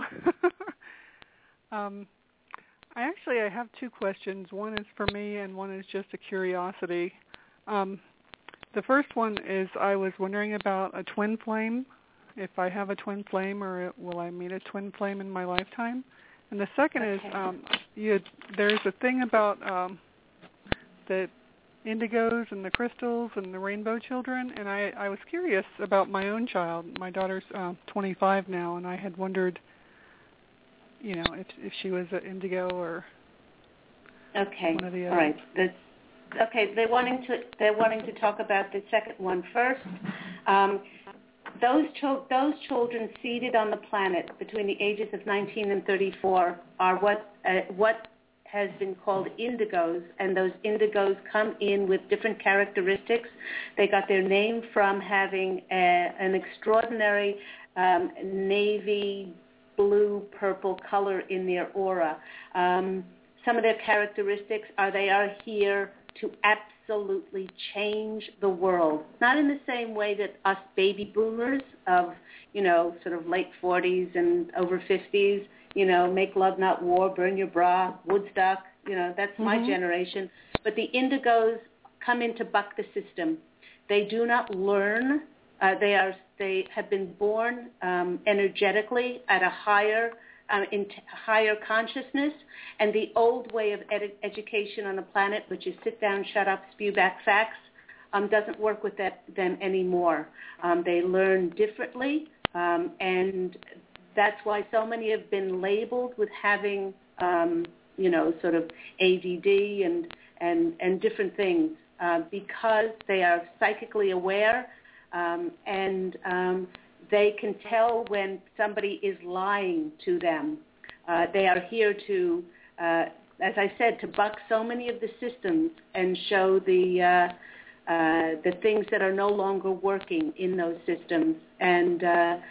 um, I actually I have two questions. One is for me, and one is just a curiosity. Um, the first one is I was wondering about a twin flame. If I have a twin flame, or will I meet a twin flame in my lifetime? And the second Okay. is um, you, there's a thing about um, that indigos and the crystals and the rainbow children, and I, I was curious about my own child. My daughter's uh, twenty-five now, and I had wondered, you know, if if she was an indigo or Okay. one of the All others. right. That's, okay. They're wanting to they're wanting to talk about the second one first. Um, those chil- those children seeded on the planet between the ages of nineteen and thirty-four are what uh, what has been called indigos, and those indigos come in with different characteristics. They got their name from having a, an extraordinary um, navy blue purple color in their aura. Um, some of their characteristics are they are here to absolutely change the world. Not in the same way that us baby boomers of, you know, sort of late forties and over fifties, you know, make love not war, burn your bra, Woodstock, you know, that's mm-hmm. my generation. But the indigos come in to buck the system. They do not learn. Uh, they are they have been born um, energetically at a higher um, in t- higher consciousness, and the old way of ed- education on the planet, which is sit down, shut up, spew back facts, um, doesn't work with that, them anymore. Um, they learn differently, um, and that's why so many have been labeled with having, um, you know, sort of A D D and and, and different things uh, because they are psychically aware. Um, and um, they can tell when somebody is lying to them. Uh, they are here to, uh, as I said, to buck so many of the systems and show the uh, uh, the things that are no longer working in those systems. And uh,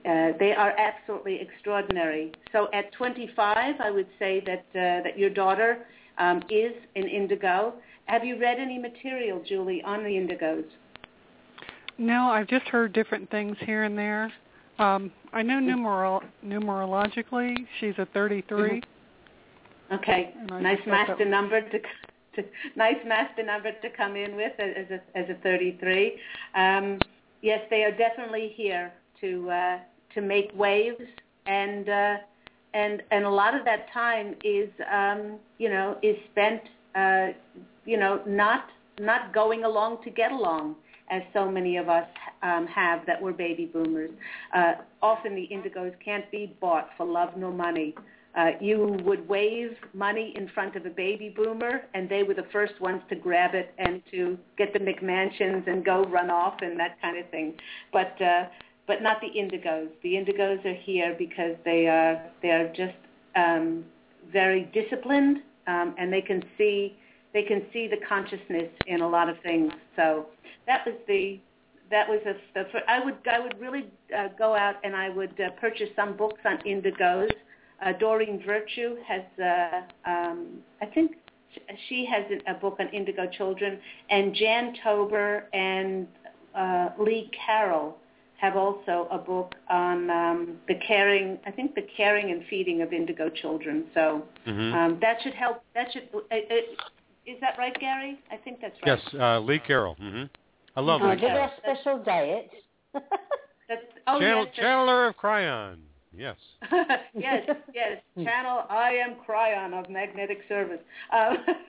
uh, they are absolutely extraordinary. So at twenty-five, I would say that uh, that your daughter um, is an indigo. Have you read any material, Julie, on the indigos? No, I've just heard different things here and there. Um, I know numerolo- numerologically she's a thirty-three. Mm-hmm. Okay, nice master number to, to nice master number to come in with as a as a thirty-three. Um, yes, they are definitely here to uh, to make waves, and uh, and and a lot of that time is um, you know is spent uh, you know not not going along to get along, as so many of us um, have that were baby boomers. Uh, often the indigos can't be bought for love nor money. Uh, you would wave money in front of a baby boomer, and they were the first ones to grab it and to get the McMansions and go run off and that kind of thing. But uh, but not the indigos. The indigos are here because they are they are just um, very disciplined, um, and they can see they can see the consciousness in a lot of things. So that was the that was a, the I would I would really uh, go out and I would uh, purchase some books on indigos. Uh, Doreen Virtue has, uh, um, I think she has a book on indigo children, and Jan Tober and uh, Lee Carroll have also a book on um, the caring, I think the caring and feeding of indigo children. So mm-hmm. um, that should help. That should. It, it, is that right, Gary? I think that's right. Yes, uh, Lee Carroll. Mm-hmm. I love oh, Lee Carroll. Do they have special diets? that's, oh, Channel, yes, Channeler of Cryon. Yes. yes, yes. Channel I am Cryon of Magnetic Service. Um,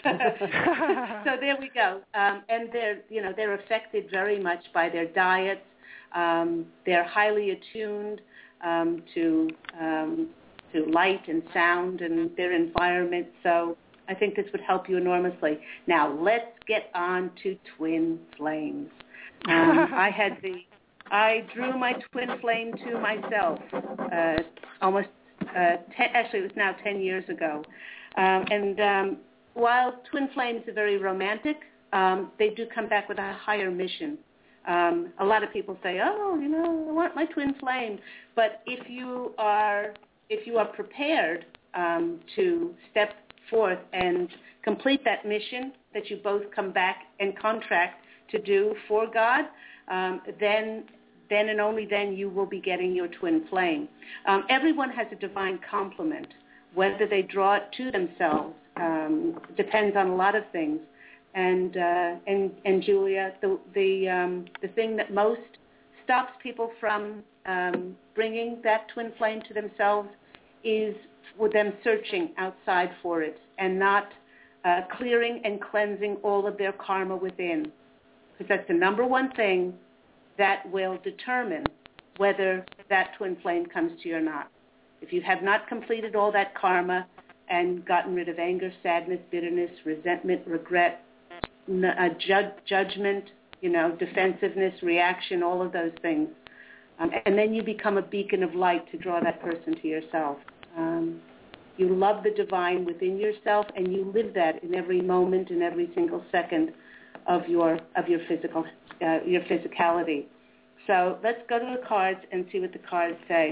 so there we go. Um, and they're, you know, they're affected very much by their diets. Um, they're highly attuned um, to um, to light and sound and their environment. So I think this would help you enormously. Now let's get on to twin flames. Um, I had the I drew my twin flame to myself uh, almost, uh, ten, actually it was now ten years ago. Um, and um, while twin flames are very romantic, um, they do come back with a higher mission. Um, a lot of people say, oh, you know, I want my twin flame. But if you are, if you are prepared um, to step forth and complete that mission that you both come back and contract to do for God, um, then then and only then you will be getting your twin flame. Um, everyone has a divine complement. Whether they draw it to themselves um, depends on a lot of things. And uh, and and Julia, the the um, the thing that most stops people from um, bringing that twin flame to themselves is with them searching outside for it and not uh, clearing and cleansing all of their karma within, because that's the number one thing that will determine whether that twin flame comes to you or not. If you have not completed all that karma and gotten rid of anger, sadness, bitterness, resentment, regret, uh, ju- judgment, you know, defensiveness, reaction, all of those things, um, and then you become a beacon of light to draw that person to yourself. Um, you love the divine within yourself, and you live that in every moment and every single second of your of your physical uh, your physicality. So let's go to the cards and see what the cards say.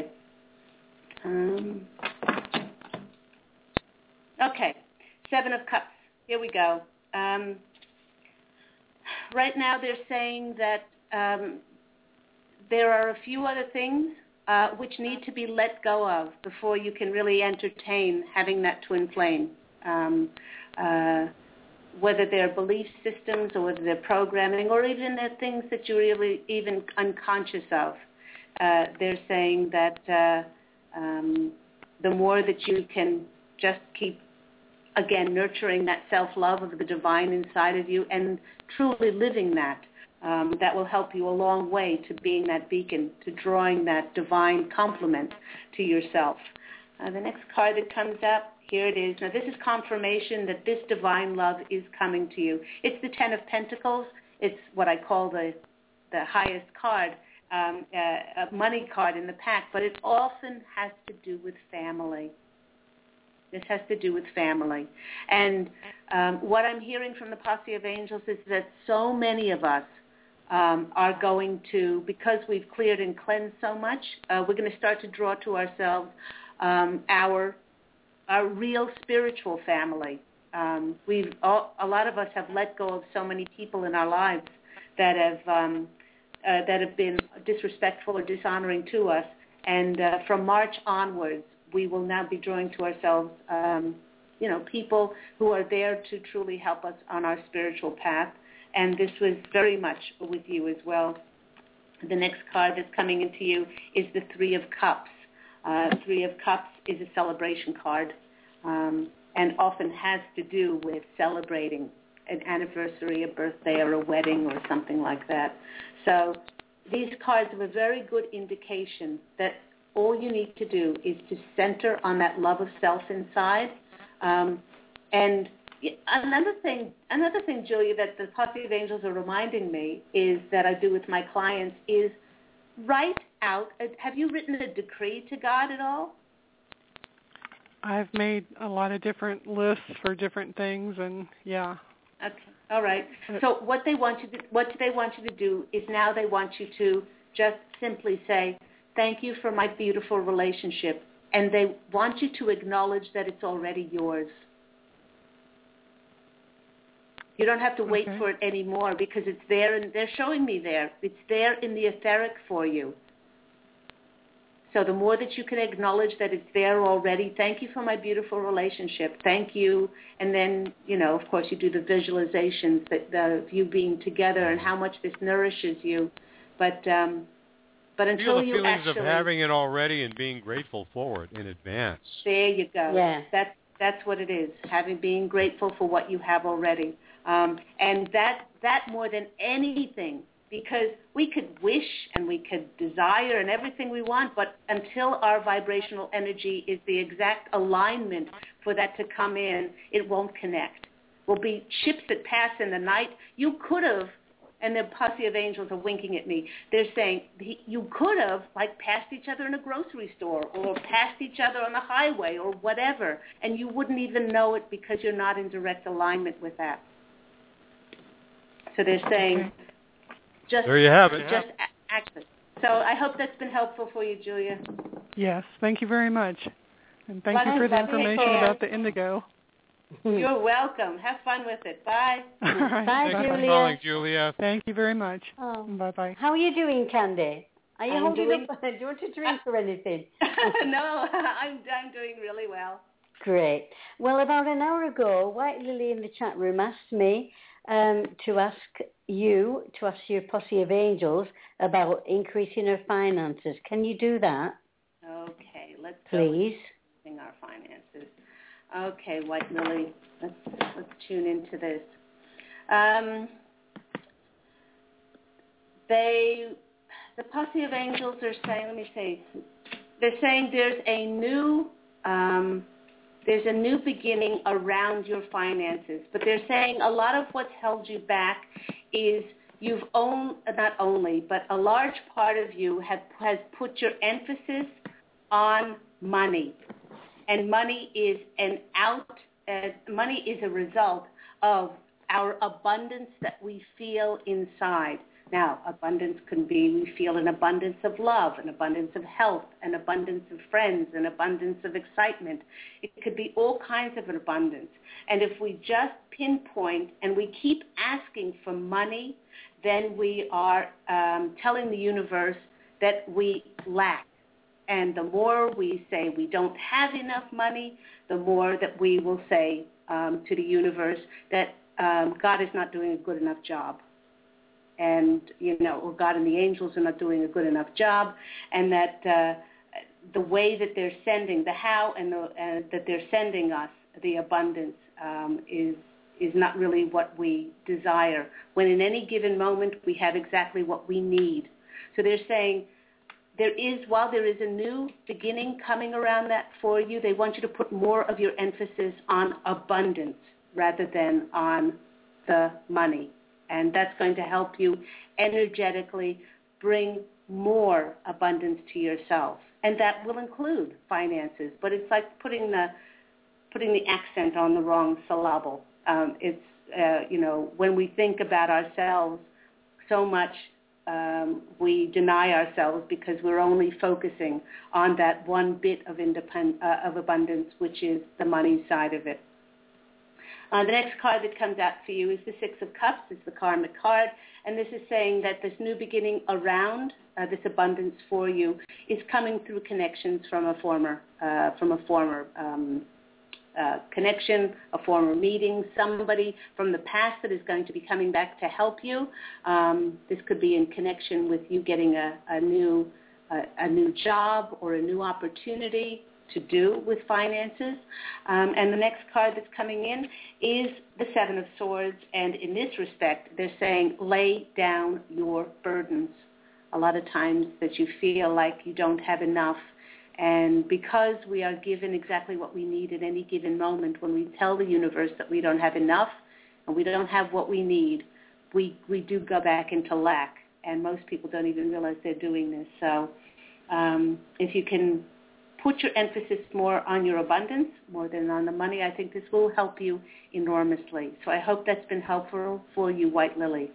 Um, okay, Seven of Cups. Here we go. Um, right now they're saying that um, there are a few other things uh, which need to be let go of before you can really entertain having that twin flame. Um, uh, whether they're belief systems or whether they're programming or even they're things that you're really even unconscious of. Uh, they're saying that uh, um, the more that you can just keep, again, nurturing that self-love of the divine inside of you and truly living that, um, that will help you a long way to being that beacon, to drawing that divine complement to yourself. Uh, the next card that comes up, here it is. Now, this is confirmation that this divine love is coming to you. It's the Ten of Pentacles. It's what I call the the highest card, um, uh, a money card in the pack, but it often has to do with family. This has to do with family. And um, what I'm hearing from the Posse of Angels is that so many of us um, are going to, because we've cleared and cleansed so much, uh, we're going to start to draw to ourselves um, our our real spiritual family. Um, we've all, a lot of us have let go of so many people in our lives that have um, uh, that have been disrespectful or dishonoring to us. And uh, from March onwards, we will now be drawing to ourselves, um, you know, people who are there to truly help us on our spiritual path. And this was very much with you as well. The next card that's coming into you is the Three of Cups. Uh, Three of Cups is a celebration card, um, and often has to do with celebrating an anniversary, a birthday, or a wedding, or something like that. So these cards have a very good indication that all you need to do is to center on that love of self inside. Um, and another thing, another thing, Julia, that the Posse of Angels are reminding me is that I do with my clients is write out. Have you written a decree to God at all? I've made a lot of different lists for different things, and yeah. Okay. All right. So what they want you to, what they want you to do is now they want you to just simply say, "Thank you for my beautiful relationship," and they want you to acknowledge that it's already yours. You don't have to wait okay. for it anymore because it's there, and they're showing me there. It's there in the etheric for you. So the more that you can acknowledge that it's there already, thank you for my beautiful relationship, thank you, and then, you know, of course, you do the visualizations that the, of you being together and how much this nourishes you. But um, but until Feel the you feelings actually... of having it already and being grateful for it in advance. There you go. Yeah. That's, that's what it is, having being grateful for what you have already. Um, and that that more than anything, because we could wish and we could desire and everything we want, but until our vibrational energy is the exact alignment for that to come in, it won't connect. Will be ships that pass in the night. You could have, and the Posse of Angels are winking at me, they're saying you could have like passed each other in a grocery store or passed each other on the highway or whatever, and you wouldn't even know it because you're not in direct alignment with that. So they're saying... Okay. Just, there you have it. Just act it. So I hope that's been helpful for you, Julia. Yes, thank you very much. And thank Bye. you for the Bye. information Bye. about the indigo. You're welcome. Have fun with it. Bye. All right. Bye, Thanks Julia. for calling, Julia. Thank you very much. Oh. Bye-bye. How are you doing, Candy? Are you I'm holding doing... up? Do you want a drink or anything? No, I'm I'm doing really well. Great. Well, about an hour ago, White Lily in the chat room asked me um, to ask you, to ask your Posse of Angels about increasing her finances. Can you do that? Okay, let's please. Go with our finances. Okay, White Lily, let's let's tune into this. Um, they, the Posse of Angels are saying. Let me see. They're saying there's a new. Um, There's a new beginning around your finances, but they're saying a lot of what's held you back is you've owned, not only, but a large part of you have, has put your emphasis on money. And money is an out, uh, money is a result of our abundance that we feel inside. Now, abundance can be, we feel an abundance of love, an abundance of health, an abundance of friends, an abundance of excitement. It could be all kinds of an abundance. And if we just pinpoint and we keep asking for money, then we are um, telling the universe that we lack. And the more we say we don't have enough money, the more that we will say um, to the universe that um, God is not doing a good enough job. And, you know, or God and the angels are not doing a good enough job, and that uh, the way that they're sending, the how and the, uh, that they're sending us, the abundance, um, is is not really what we desire, when in any given moment we have exactly what we need. So they're saying there is, while there is a new beginning coming around that for you, they want you to put more of your emphasis on abundance rather than on the money. And that's going to help you energetically bring more abundance to yourself. And that will include finances, but it's like putting the putting the accent on the wrong syllable. Um, it's, uh, you know, when we think about ourselves, so much um, we deny ourselves because we're only focusing on that one bit of, independ- uh, of abundance, which is the money side of it. Uh, the next card that comes out for you is the Six of Cups. It's the karmic card, and this is saying that this new beginning around uh, this abundance for you is coming through connections from a former, uh, from a former um, uh, connection, a former meeting, somebody from the past that is going to be coming back to help you. Um, this could be in connection with you getting a, a new, uh, a new job or a new opportunity to do with finances. Um, and the next card that's coming in is the Seven of Swords. And in this respect, they're saying lay down your burdens. A lot of times that you feel like you don't have enough. And because we are given exactly what we need at any given moment, when we tell the universe that we don't have enough and we don't have what we need, we, we do go back into lack. And most people don't even realize they're doing this. So um, if you can put your emphasis more on your abundance more than on the money, I think this will help you enormously. So I hope that's been helpful for you, White Lily.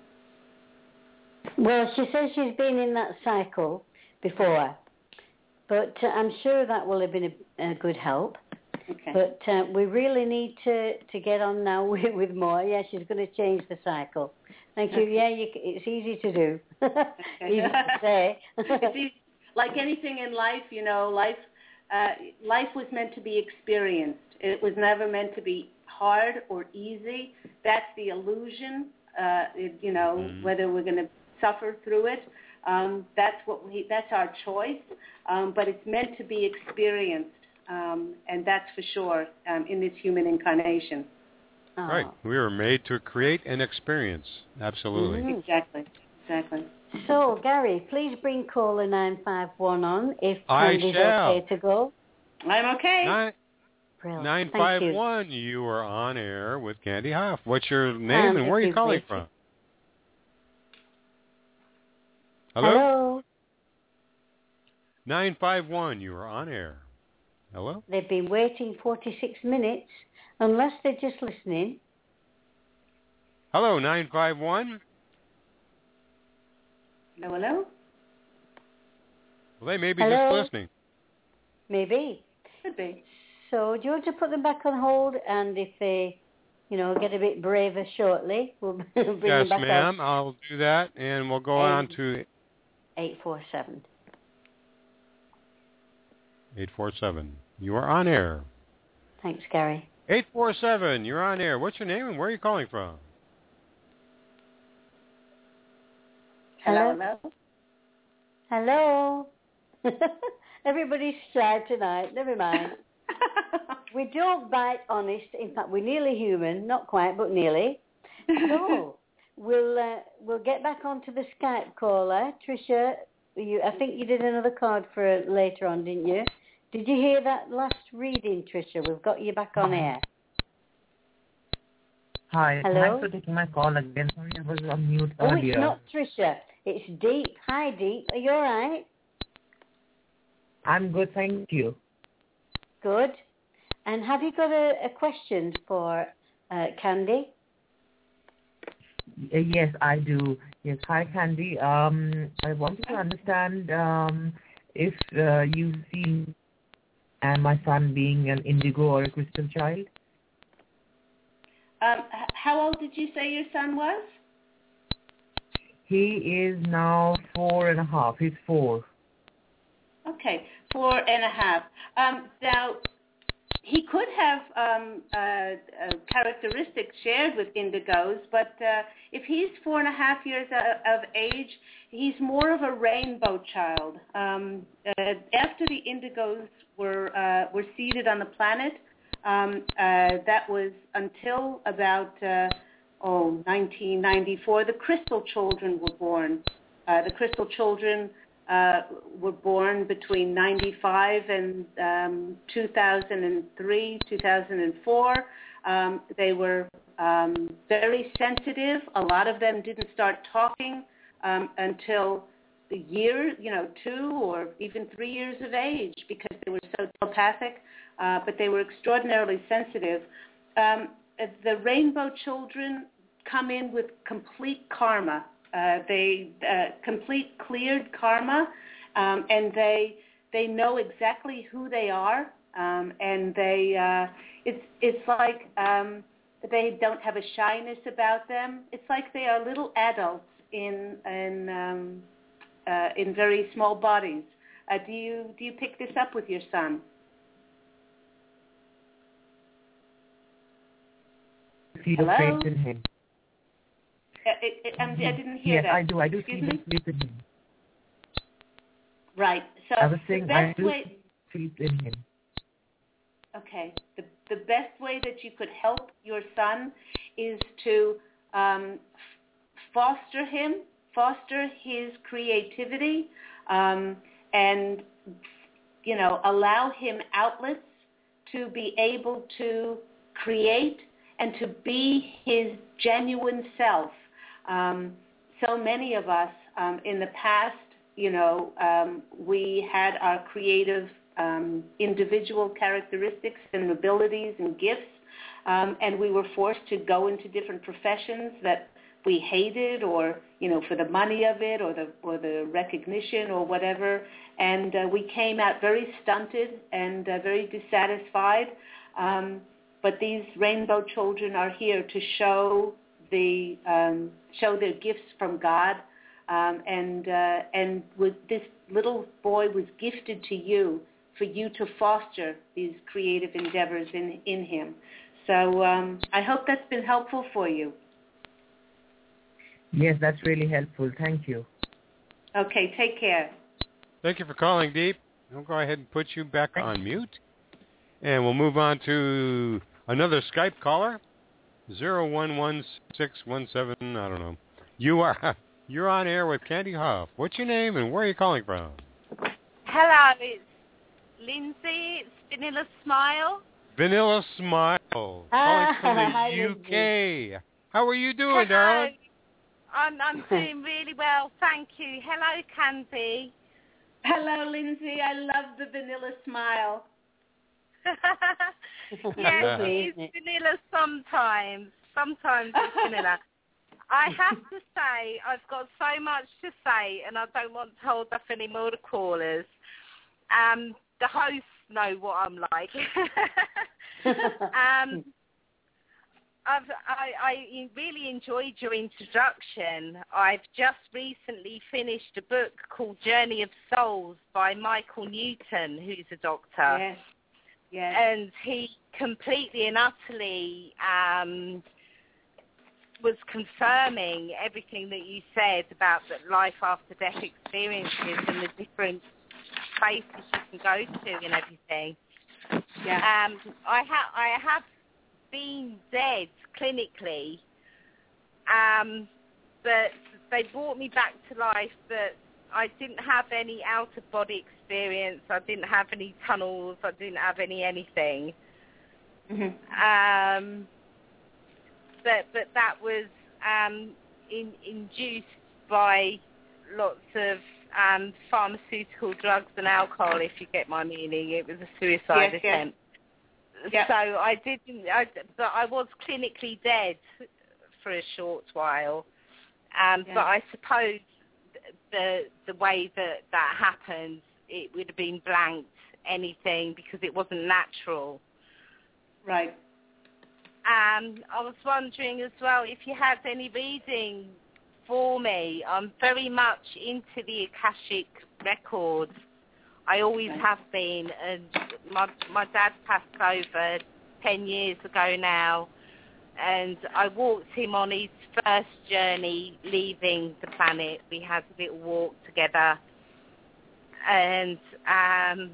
Well, she says she's been in that cycle before, but uh, I'm sure that will have been a, a good help. Okay. But uh, we really need to, to get on now with, with more. Yeah, she's going to change the cycle. Thank you. Okay. Yeah, you, it's easy to do. Okay. Easy to say. It's easy. Like anything in life, you know, life Uh, life was meant to be experienced. It was never meant to be hard or easy. That's the illusion, uh, it, you know, mm-hmm. whether we're going to suffer through it. Um, that's what we, that's our choice, um, but it's meant to be experienced, um, and that's for sure um, in this human incarnation. Oh. Right. We were made to create and experience. Absolutely. Mm-hmm. Exactly. Exactly. So, Gary, please bring caller nine five one on if I Candy's shall. okay to go. I'm okay. Nine, Brilliant. nine five one, you. you are on air with Candy Hoff. What's your name Um, and where are you calling waiting. from? Hello? Hello? nine five one, you are on air. Hello? They've been waiting forty-six minutes, unless they're just listening. Hello, nine five one. Hello, hello? Well, they may be hello? just listening. Maybe. Could be. So do you want to put them back on hold, and if they, you know, get a bit braver shortly, we'll bring yes, them back ma'am. on. I'll do that, and we'll go Eight, on to eight four seven. eight four seven. You are on air. Thanks, Gary. eight four seven, you're on air. What's your name and where are you calling from? Hello? Hello? Hello? Everybody's shy tonight. Never mind. We don't bite honest. In fact, we're nearly human. Not quite, but nearly. So we'll uh, we'll get back onto the Skype caller. Tricia, you, I think you did another card for later on, didn't you? Did you hear that last reading, Tricia? We've got you back on air. Hi. Hello? Thanks for taking my call again. Sorry, I was on mute oh, earlier. It's not Tricia. It's Deep. Hi, Deep. Are you all right? I'm good, thank you. Good. And have you got a, a question for uh, Candy? Uh, yes, I do. Yes, hi, Candy. Um, I wanted to understand um, if uh, you see uh, my son being an indigo or a crystal child. Um, h- how old did you say your son was? He is now four and a half. He's four. Okay, four and a half. Um, now, he could have um, uh, uh, characteristics shared with indigos, but uh, if he's four and a half years of age, he's more of a rainbow child. Um, uh, after the indigos were uh, were seeded on the planet, um, uh, that was until about uh, oh nineteen ninety-four. The crystal children were born. Uh, the crystal children uh, were born between ninety-five and um, two thousand three, two thousand four. Um, they were um, very sensitive. A lot of them didn't start talking um, until the year, you know, two or even three years of age because they were so telepathic, uh, but they were extraordinarily sensitive. Um, the rainbow children come in with complete karma. uh, they uh, complete cleared karma, um, and they they know exactly who they are, um, and they uh, it's it's like um, they don't have a shyness about them. It's like they are little adults in in um, uh, in very small bodies. Uh, do you do you pick this up with your son? Feel Hello? faith in him. Uh, it, it, um, I didn't hear yes, that. I do. I do Excuse feel me? faith in him. Right. So I was the saying I best do way. faith in him. Okay. The the best way that you could help your son is to um, foster him, foster his creativity, um, and you know allow him outlets to be able to create and to be his genuine self. Um, so many of us um, in the past, you know, um, we had our creative um, individual characteristics and abilities and gifts, um, and we were forced to go into different professions that we hated, or you know, for the money of it, or the or the recognition, or whatever, and uh, we came out very stunted and uh, very dissatisfied. Um, But these rainbow children are here to show the um, show their gifts from God, um, and uh, and with this little boy was gifted to you for you to foster these creative endeavors in in him. So um, I hope that's been helpful for you. Yes, that's really helpful. Thank you. Okay, take care. Thank you for calling, Deep. I'll go ahead and put you back on mute. And we'll move on to another Skype caller, zero one one six one seven, I don't know. You are, you're on air with Candy Hoff. What's your name and where are you calling from? Hello, it's Lindsay. It's Vanilla Smile. Vanilla Smile, calling from the U K. How are you doing, Hello. darling? I'm, I'm doing really well, thank you. Hello, Candy. Hello, Lindsay. I love the Vanilla Smile. Yes, it is vanilla sometimes. Sometimes it's vanilla. I have to say, I've got so much to say, and I don't want to hold up any more the callers. Um, the hosts know what I'm like. um, I've, I, I really enjoyed your introduction. I've just recently finished a book called Journey of Souls by Michael Newton, who's a doctor. Yes. Yes. And he completely and utterly um, was confirming everything that you said about the life after death experiences and the different places you can go to and everything. Yeah. Um, I, ha- I have been dead clinically, um, but they brought me back to life, but I didn't have any out-of-body experience. I didn't have any tunnels. I didn't have any anything. Mm-hmm. Um, but but that was um, in, induced by lots of um, pharmaceutical drugs and alcohol, if you get my meaning. It was a suicide yes, attempt. Yes. Yep. So I didn't, I, but I was clinically dead for a short while. Um, yeah. But I suppose the the way that that happened, it would have been blanked anything because it wasn't natural. Right. Um, I was wondering as well if you had any reading for me. I'm very much into the Akashic records. I always right. have been, and my my dad passed over ten years ago now, and I walked him on his first journey leaving the planet. We had a little walk together, and um,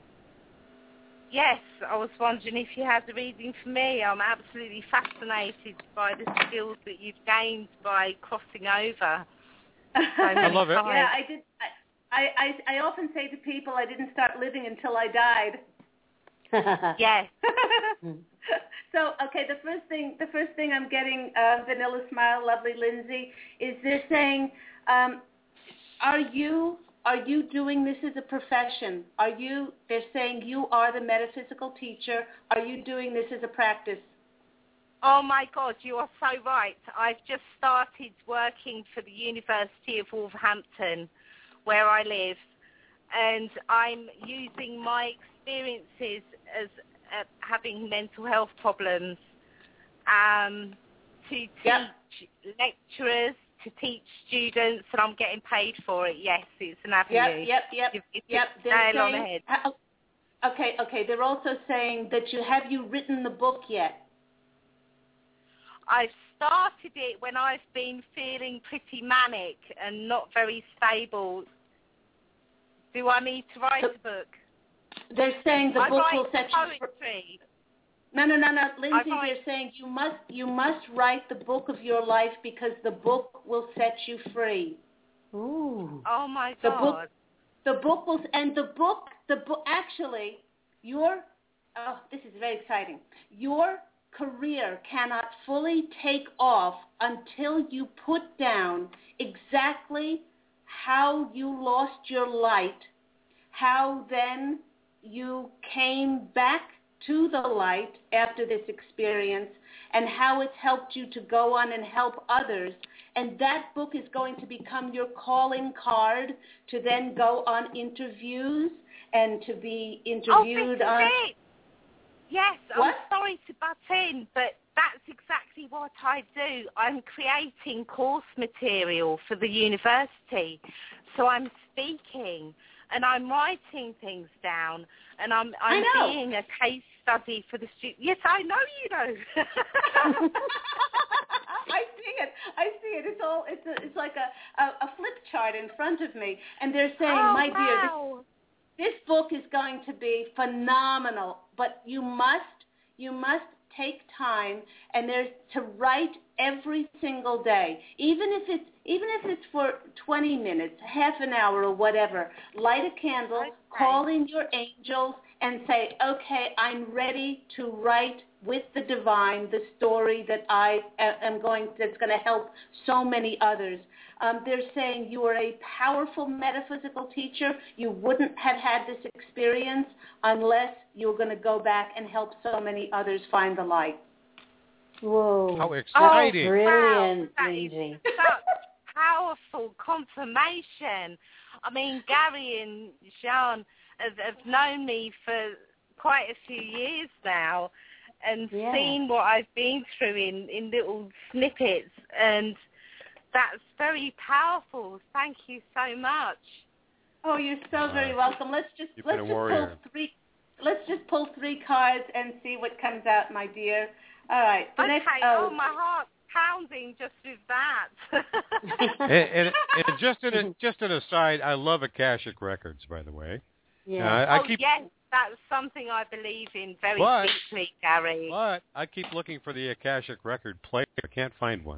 yes, I was wondering if you had a reading for me. I'm absolutely fascinated by the skills that you've gained by crossing over. So I love it. times. Yeah, I did. I, I I often say to people, I didn't start living until I died. Yes. So, okay, the first thing, the first thing I'm getting, uh, Vanilla Smile, lovely Lindsay, is they're saying, um, are you are you doing this as a profession? Are you? They're saying you are the metaphysical teacher. Are you doing this as a practice? Oh, my God, you are so right. I've just started working for the University of Wolverhampton, where I live, and I'm using my experiences as uh, having mental health problems um, to teach yep. lecturers, to teach students, and I'm getting paid for it. Yes, it's an avenue. Yep, yep, yep, You've, you've yep. nail on the head. Uh, okay, okay. They're also saying that you have you written the book yet? I've started it when I've been feeling pretty manic and not very stable. Do I need to write so, a book? They're saying the I book write will set poetry. you. No, no, no, no, Lindsay. write... They're saying you must, you must write the book of your life because the book will set you free. Ooh. Oh my the God. Book, the book will, and the book, the book. Actually, your. Oh, this is very exciting. Your career cannot fully take off until you put down exactly how you lost your light, how then you came back to the light after this experience, and how it's helped you to go on and help others. And that book is going to become your calling card to then go on interviews and to be interviewed oh, on... It. Yes, what? I'm sorry to butt in, but that's exactly what I do. I'm creating course material for the university. So I'm speaking and I'm writing things down and I'm, I'm being a case study for the students. Yes, I know you know. I see it. I see it. It's all. It's a, It's like a, a, a flip chart in front of me, and they're saying, oh, "My wow. dear, this, this book is going to be phenomenal. But you must, you must take time, and there's to write every single day, even if it's even if it's for twenty minutes, half an hour, or whatever. Light a candle, okay. call in your angels, and say, okay, I'm ready to write with the divine the story that I am going, that's going to help so many others. Um, they're saying you are a powerful metaphysical teacher. You wouldn't have had this experience unless you were going to go back and help so many others find the light. Whoa. How exciting. Oh, brilliant, wow. Lindsay. Such powerful confirmation. I mean, Gary and Jean have, have known me for quite a few years now and yeah. seen what I've been through in, in little snippets, and that's very powerful. Thank you so much. Oh, you're so very uh, welcome. Let's just You've let's been a just warrior. pull three. Let's just pull three cards and see what comes out, my dear. All right. The okay. next, oh, oh, my heart's pounding just with that. and, and, and just an a, just an aside, I love Akashic Records, by the way. Yeah. Uh, I, oh, I keep, yes, that's something I believe in very but, deeply, Gary. But I keep looking for the Akashic Record player. I can't find one.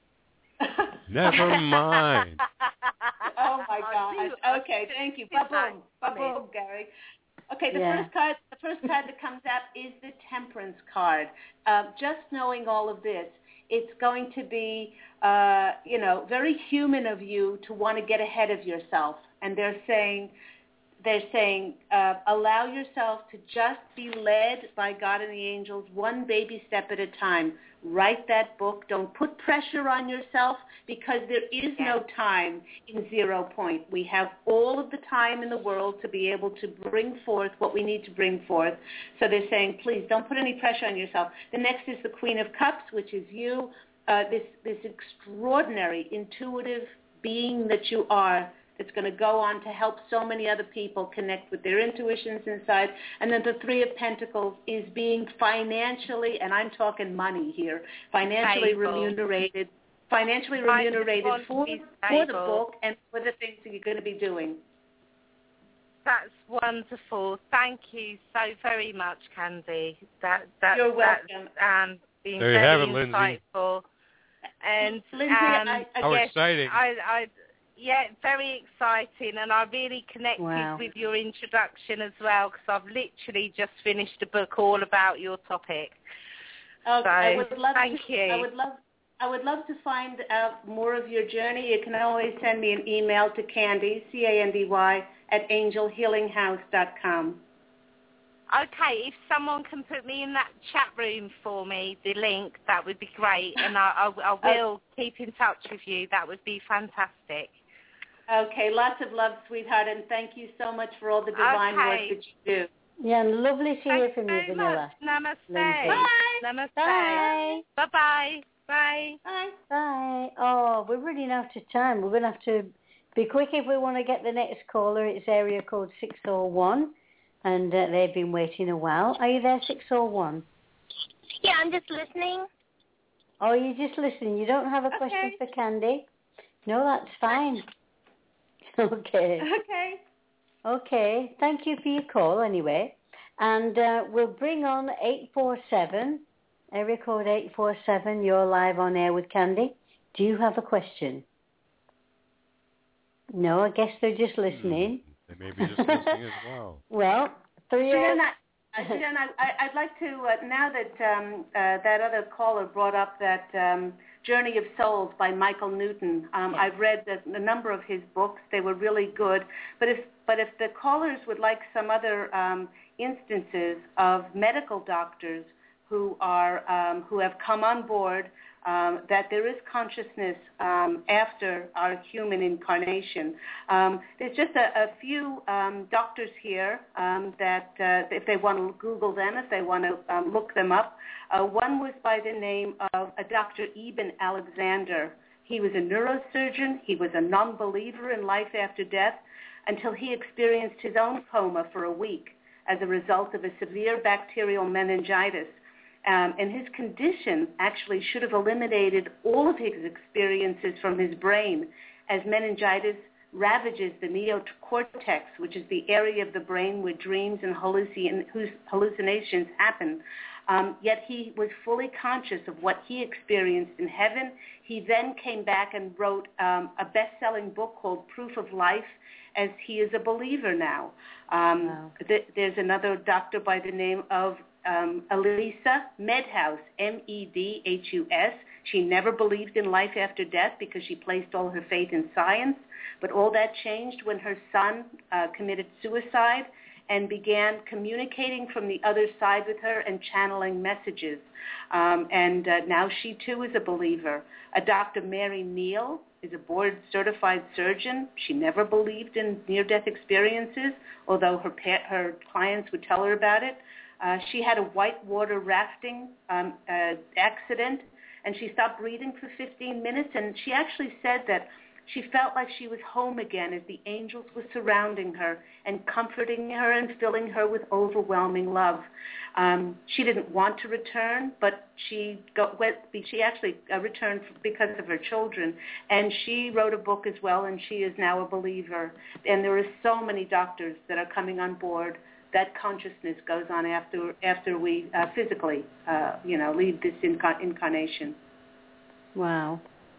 Never mind. Oh my gosh. Okay, thank you. Ba-boom. Ba-boom, Gary. Okay, the yeah. first card the first card that comes up is the Temperance card. Uh, just knowing all of this, it's going to be uh, you know, very human of you to want to get ahead of yourself. And they're saying they're saying uh, allow yourself to just be led by God and the angels one baby step at a time. Write that book. Don't put pressure on yourself because there is no time in Zero Point. We have all of the time in the world to be able to bring forth what we need to bring forth. So they're saying, please don't put any pressure on yourself. The next is the Queen of Cups, which is you, uh, this, this extraordinary intuitive being that you are, that's going to go on to help so many other people connect with their intuitions inside. And then the Three of Pentacles is being financially, and I'm talking money here, financially Stable. remunerated, financially remunerated for, for the book and for the things that you're going to be doing. That's wonderful. Thank you so very much, Candy. That, that, You're welcome. That's um, been there you very have it, Lindsay. insightful. And Lindsay, um, I, I How guess exciting. I, I, yeah, very exciting, and I really connected wow. with your introduction as well, because I've literally just finished a book all about your topic. Okay, so, I would love thank to, you. I would love I would love to find out more of your journey. You can always send me an email to Candy, C A N D Y, at angel healing house dot com. Okay, if someone can put me in that chat room for me, the link, that would be great. And I, I, I will keep in touch with you. That would be fantastic. Okay, lots of love, sweetheart, and thank you so much for all the divine okay. work that you do. Yeah, and lovely to hear from you, Vanilla. Namaste. Lindsay. Bye. Namaste. Bye. Bye-bye. Bye. Bye. Bye. Oh, we're running out of time. We're going to have to be quick if we want to get the next caller. It's area code six oh one, and uh, they've been waiting a while. Are you there, six oh one? Yeah, I'm just listening. Oh, you're just listening. You don't have a question okay. for Candy? No, that's fine. Okay. Okay. Okay. Thank you for your call anyway. And uh, we'll bring on eight four seven, area code eight four seven. You're live on air with Candy. Do you have a question? No, I guess they're just listening. They may be just listening as well. Well, three Jen, I, Jen, I, I'd like to, uh, now that um, uh, that other caller brought up that um, Journey of Souls by Michael Newton. Um, yeah. I've read the, a number of his books. They were really good. But if but if the callers would like some other um, instances of medical doctors who are um, who have come on board, um, that there is consciousness um, after our human incarnation. Um, there's just a, a few um, doctors here um, that, uh, if they want to Google them, if they want to um, look them up. Uh, one was by the name of a Doctor Eben Alexander. He was a neurosurgeon. He was a non-believer in life after death until he experienced his own coma for a week as a result of a severe bacterial meningitis. Um, and his condition actually should have eliminated all of his experiences from his brain, as meningitis ravages the neocortex, which is the area of the brain where dreams and hallucin- hallucinations happen. Um, yet he was fully conscious of what he experienced in heaven. He then came back and wrote um, a best-selling book called Proof of Life, as he is a believer now. Um, wow. th- there's another doctor by the name of Um, Elisa Medhouse, M E D H U S. She never believed in life after death because she placed all her faith in science, but all that changed when her son uh, committed suicide and began communicating from the other side with her and channeling messages. Um, and uh, now she too is a believer. A Doctor Mary Neal is a board-certified surgeon. She never believed in near-death experiences, although her, pa- her clients would tell her about it. Uh, she had a whitewater rafting um, uh, accident, and she stopped breathing for fifteen minutes, and she actually said that she felt like she was home again as the angels were surrounding her and comforting her and filling her with overwhelming love. Um, she didn't want to return, but she got, she actually uh, returned because of her children, and she wrote a book as well, and she is now a believer. And there are so many doctors that are coming on board. That consciousness goes on after after we uh, physically, uh, you know, leave this inca- incarnation. Wow.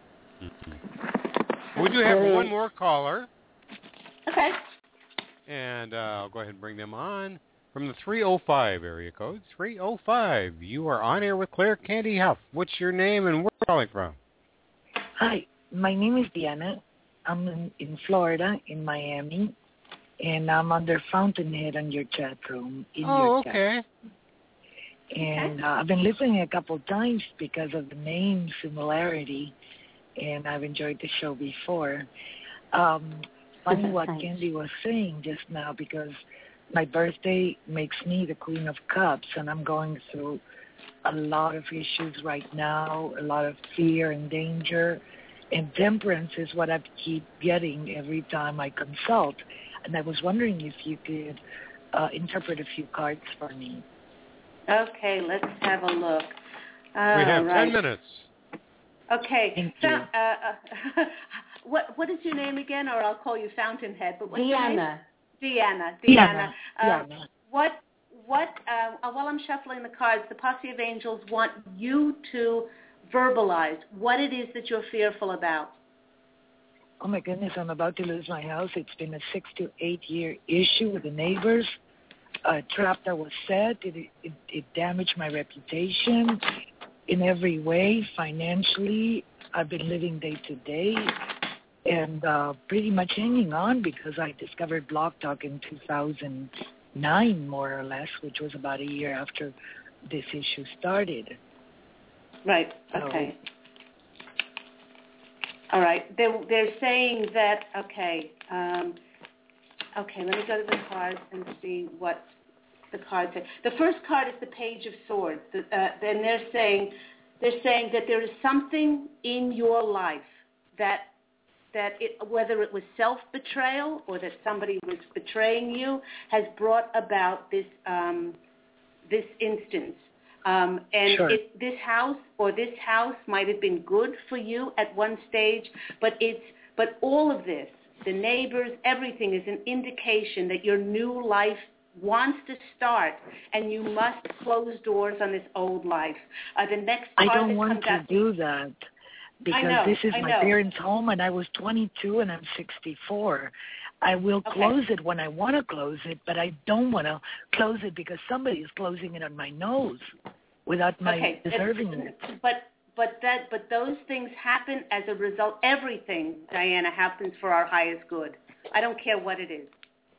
Mm-hmm. We do have Brilliant. one more caller. Okay. And uh, I'll go ahead and bring them on from the three oh five area code. three oh five. You are on air with Claire Candy Huff. What's your name and where are you calling from? Hi, my name is Diana. I'm in, in Florida, in Miami. And I'm under Fountainhead on your chat room. In oh, your okay. Chat. And uh, I've been listening a couple of times because of the name similarity, and I've enjoyed the show before. Um, funny what Candy was saying just now, because my birthday makes me the Queen of Cups, and I'm going through a lot of issues right now, a lot of fear and danger, and temperance is what I keep getting every time I consult. And I was wondering if you could uh, interpret a few cards for me. Okay, let's have a look. Uh, we have right. ten minutes. Okay. Thank so, you. uh, uh, what what is your name again? Or I'll call you Fountainhead. But what's Deanna. Your name? Deanna. Deanna. Uh, Deanna. What what? Uh, while I'm shuffling the cards, the Posse of Angels want you to verbalize what it is that you're fearful about. Oh, my goodness, I'm about to lose my house. It's been a six to eight year issue with the neighbors. A trap that was set. It, it, it damaged my reputation in every way. Financially, I've been living day to day and uh, pretty much hanging on because I discovered Blog Talk in two thousand nine, more or less, which was about a year after this issue started. Right. Okay. So, all right. They're, they're saying that, okay, um, okay, let me go to the cards and see what the cards say. The first card is the Page of Swords. The, uh, and they're saying, they're saying that there is something in your life that, that it, whether it was self-betrayal or that somebody was betraying you, has brought about this, um, this instance. Um, and sure. it, this house or this house might have been good for you at one stage, but it's but all of this, the neighbors, everything is an indication that your new life wants to start, and you must close doors on this old life. Uh, the next I card don't that want comes to out, do that because I know, this is I my know. parents' home, and I was twenty-two and I'm sixty-four. I will Okay. close it when I want to close it, but I don't want to close it because somebody is closing it on my nose without my okay. deserving it. But but that but those things happen as a result. Everything, Diana, happens for our highest good. I don't care what it is.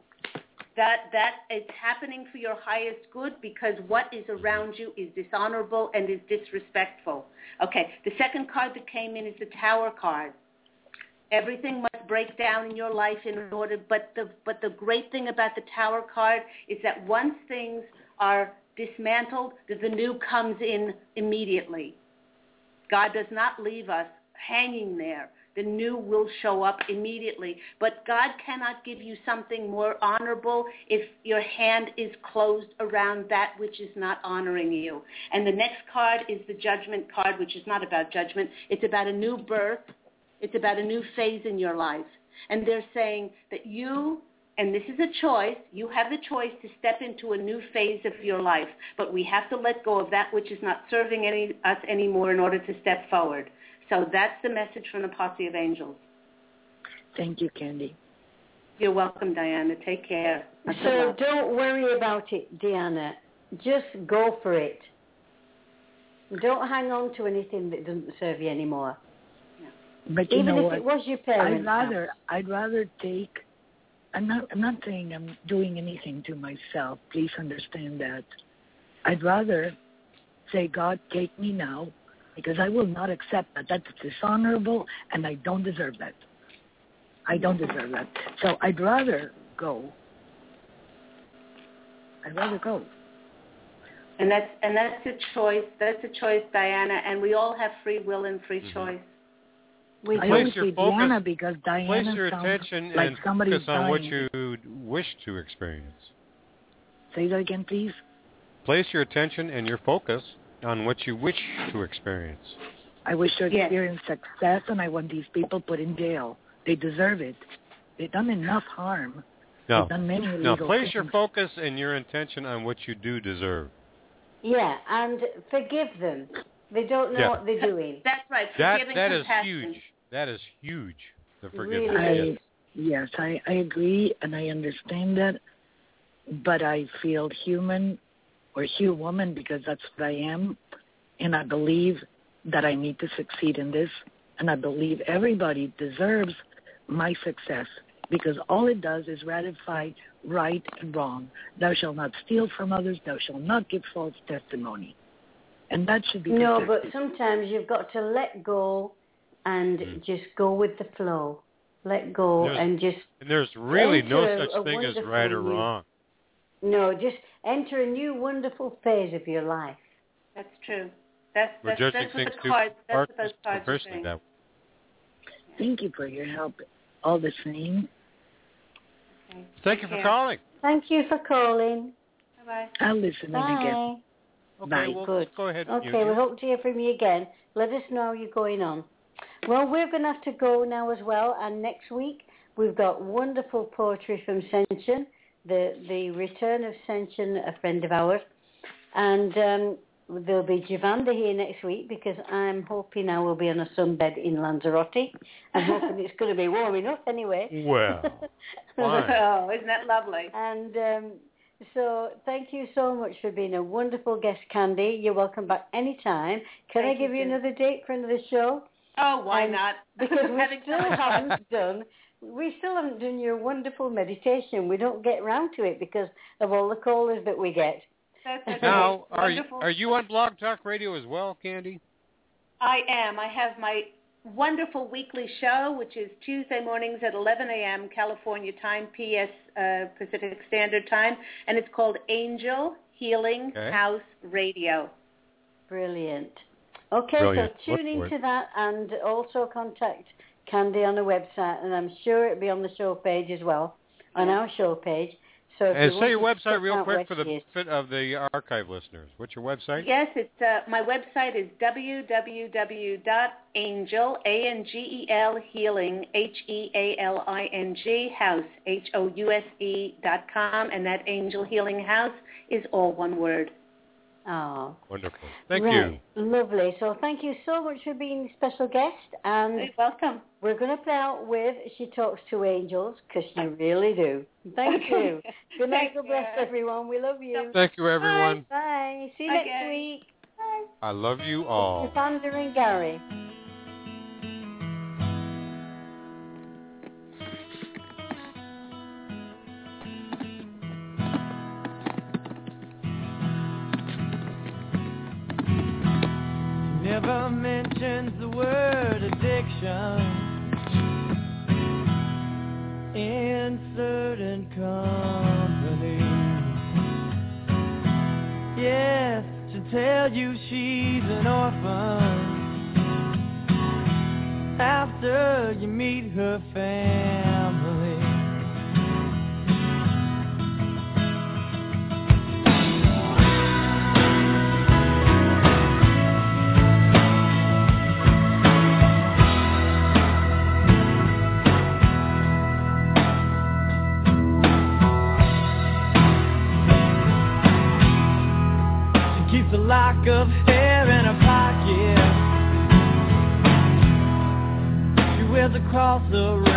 That that it's happening for your highest good because what is around you is dishonorable and is disrespectful. Okay. The second card that came in is the Tower card. Everything must break down in your life in order, but the but the great thing about the Tower card is that once things are dismantled, that the new comes in immediately. God does not leave us hanging there. The new will show up immediately. But God cannot give you something more honorable if your hand is closed around that which is not honoring you. And the next card is the Judgment card, which is not about judgment. It's about a new birth. It's about a new phase in your life. And they're saying that you, and this is a choice, you have the choice to step into a new phase of your life. But we have to let go of that which is not serving any, us anymore in order to step forward. So that's the message from the Posse of Angels. Thank you, Candy. You're welcome, Diana. Take care. So don't worry about it, Diana. Just go for it. Don't hang on to anything that doesn't serve you anymore. But you Even know if what? it was your parents' I'd rather, house. I'd rather take. I'm not. I'm not saying I'm doing anything to myself. Please understand that. I'd rather say, God, take me now, because I will not accept that. That's dishonorable, and I don't deserve that. I don't deserve that. So I'd rather go. I'd rather go. And that's and that's a choice. That's a choice, Diana. And we all have free will and free Mm-hmm. choice. We place don't your see focus, Diana because Diana place your sounds attention like and somebody's focus on dying. what you wish to experience. Say that again, please. Place your attention and your focus on what you wish to experience. I wish to Yes. experience success, and I want these people put in jail. They deserve it. They've done enough harm. No, They've done many no. illegal Place things. your focus and your intention on what you do deserve. Yeah, and forgive them. They don't know Yeah. what they're doing. That's right. That Forgiving that is compassion. huge. That is huge. The forgiveness. Really? Yes. I, yes, I, I agree, and I understand that, but I feel human or human because that's what I am, and I believe that I need to succeed in this, and I believe everybody deserves my success because all it does is ratify right and wrong. Thou shalt not steal from others. Thou shalt not give false testimony. And that should be No, protected. but sometimes you've got to let go and Mm. just go with the flow. Let go There's- and just And there's really no enter a- such a thing as wonderful right or new- wrong. no, just enter a new wonderful phase of your life. That's true. That's We're that's, judging that's what things the too cards. That's what hard those cards are personally saying. that way. Thank you for your help. All the same. Okay. Thank you Take for care. calling. Thank you for calling. Bye-bye. I'll listen in again. Bye. Okay, Bye. well, Good. go ahead. Okay, Eugene. we hope to hear from you again. Let us know how you're going on. Well, we're going to have to go now as well. And next week, we've got wonderful poetry from Senshin, the, the return of Senshin, a friend of ours. And um, there'll be Javanda here next week because I'm hoping I will be on a sunbed in Lanzarote. I'm hoping it's going to be warm enough anyway. Well, fine. Oh, isn't that lovely? And um, so thank you so much for being a wonderful guest, Candy. You're welcome back anytime. Can Thank I give you, you too. another date for another show? Oh, why Um, not? Because we Having still so much fun. haven't done we still haven't done your wonderful meditation. We don't get round to it because of all the callers that we get. That's okay. Now, are you, Wonderful. are you on Blog Talk Radio as well, Candy? I am. I have my wonderful weekly show, which is Tuesday mornings at eleven a.m. California time, P S uh, Pacific Standard Time, and it's called Angel Healing Okay. House Radio. Brilliant. Okay, Brilliant. so tune Look for into it. that and also contact Candy on the website, and I'm sure it'll be on the show page as well, on our show page. So if And you say your want to check website real out quick where for the she is. benefit of the archive listeners. What's your website? Yes, it's uh, my website is w w w dot angel, A N G E L, healing, H E A L I N G, house, H O U S E dot com, and that Angel Healing House is all one word. Oh, Wonderful. Thank right. you. Lovely. So thank you so much for being a special guest. And You're welcome. we're going to play out with She Talks to Angels, because you really do. Thank you. Good night. God bless everyone. We love you. Thank you, everyone. Bye. Bye. See you Okay. next week. Bye. I love you all. Sandra and Gary. Never mentions the word addiction in certain company. Yes, to tell you she's an orphan after you meet her family. Keeps a lock of hair in her pocket. She wears across the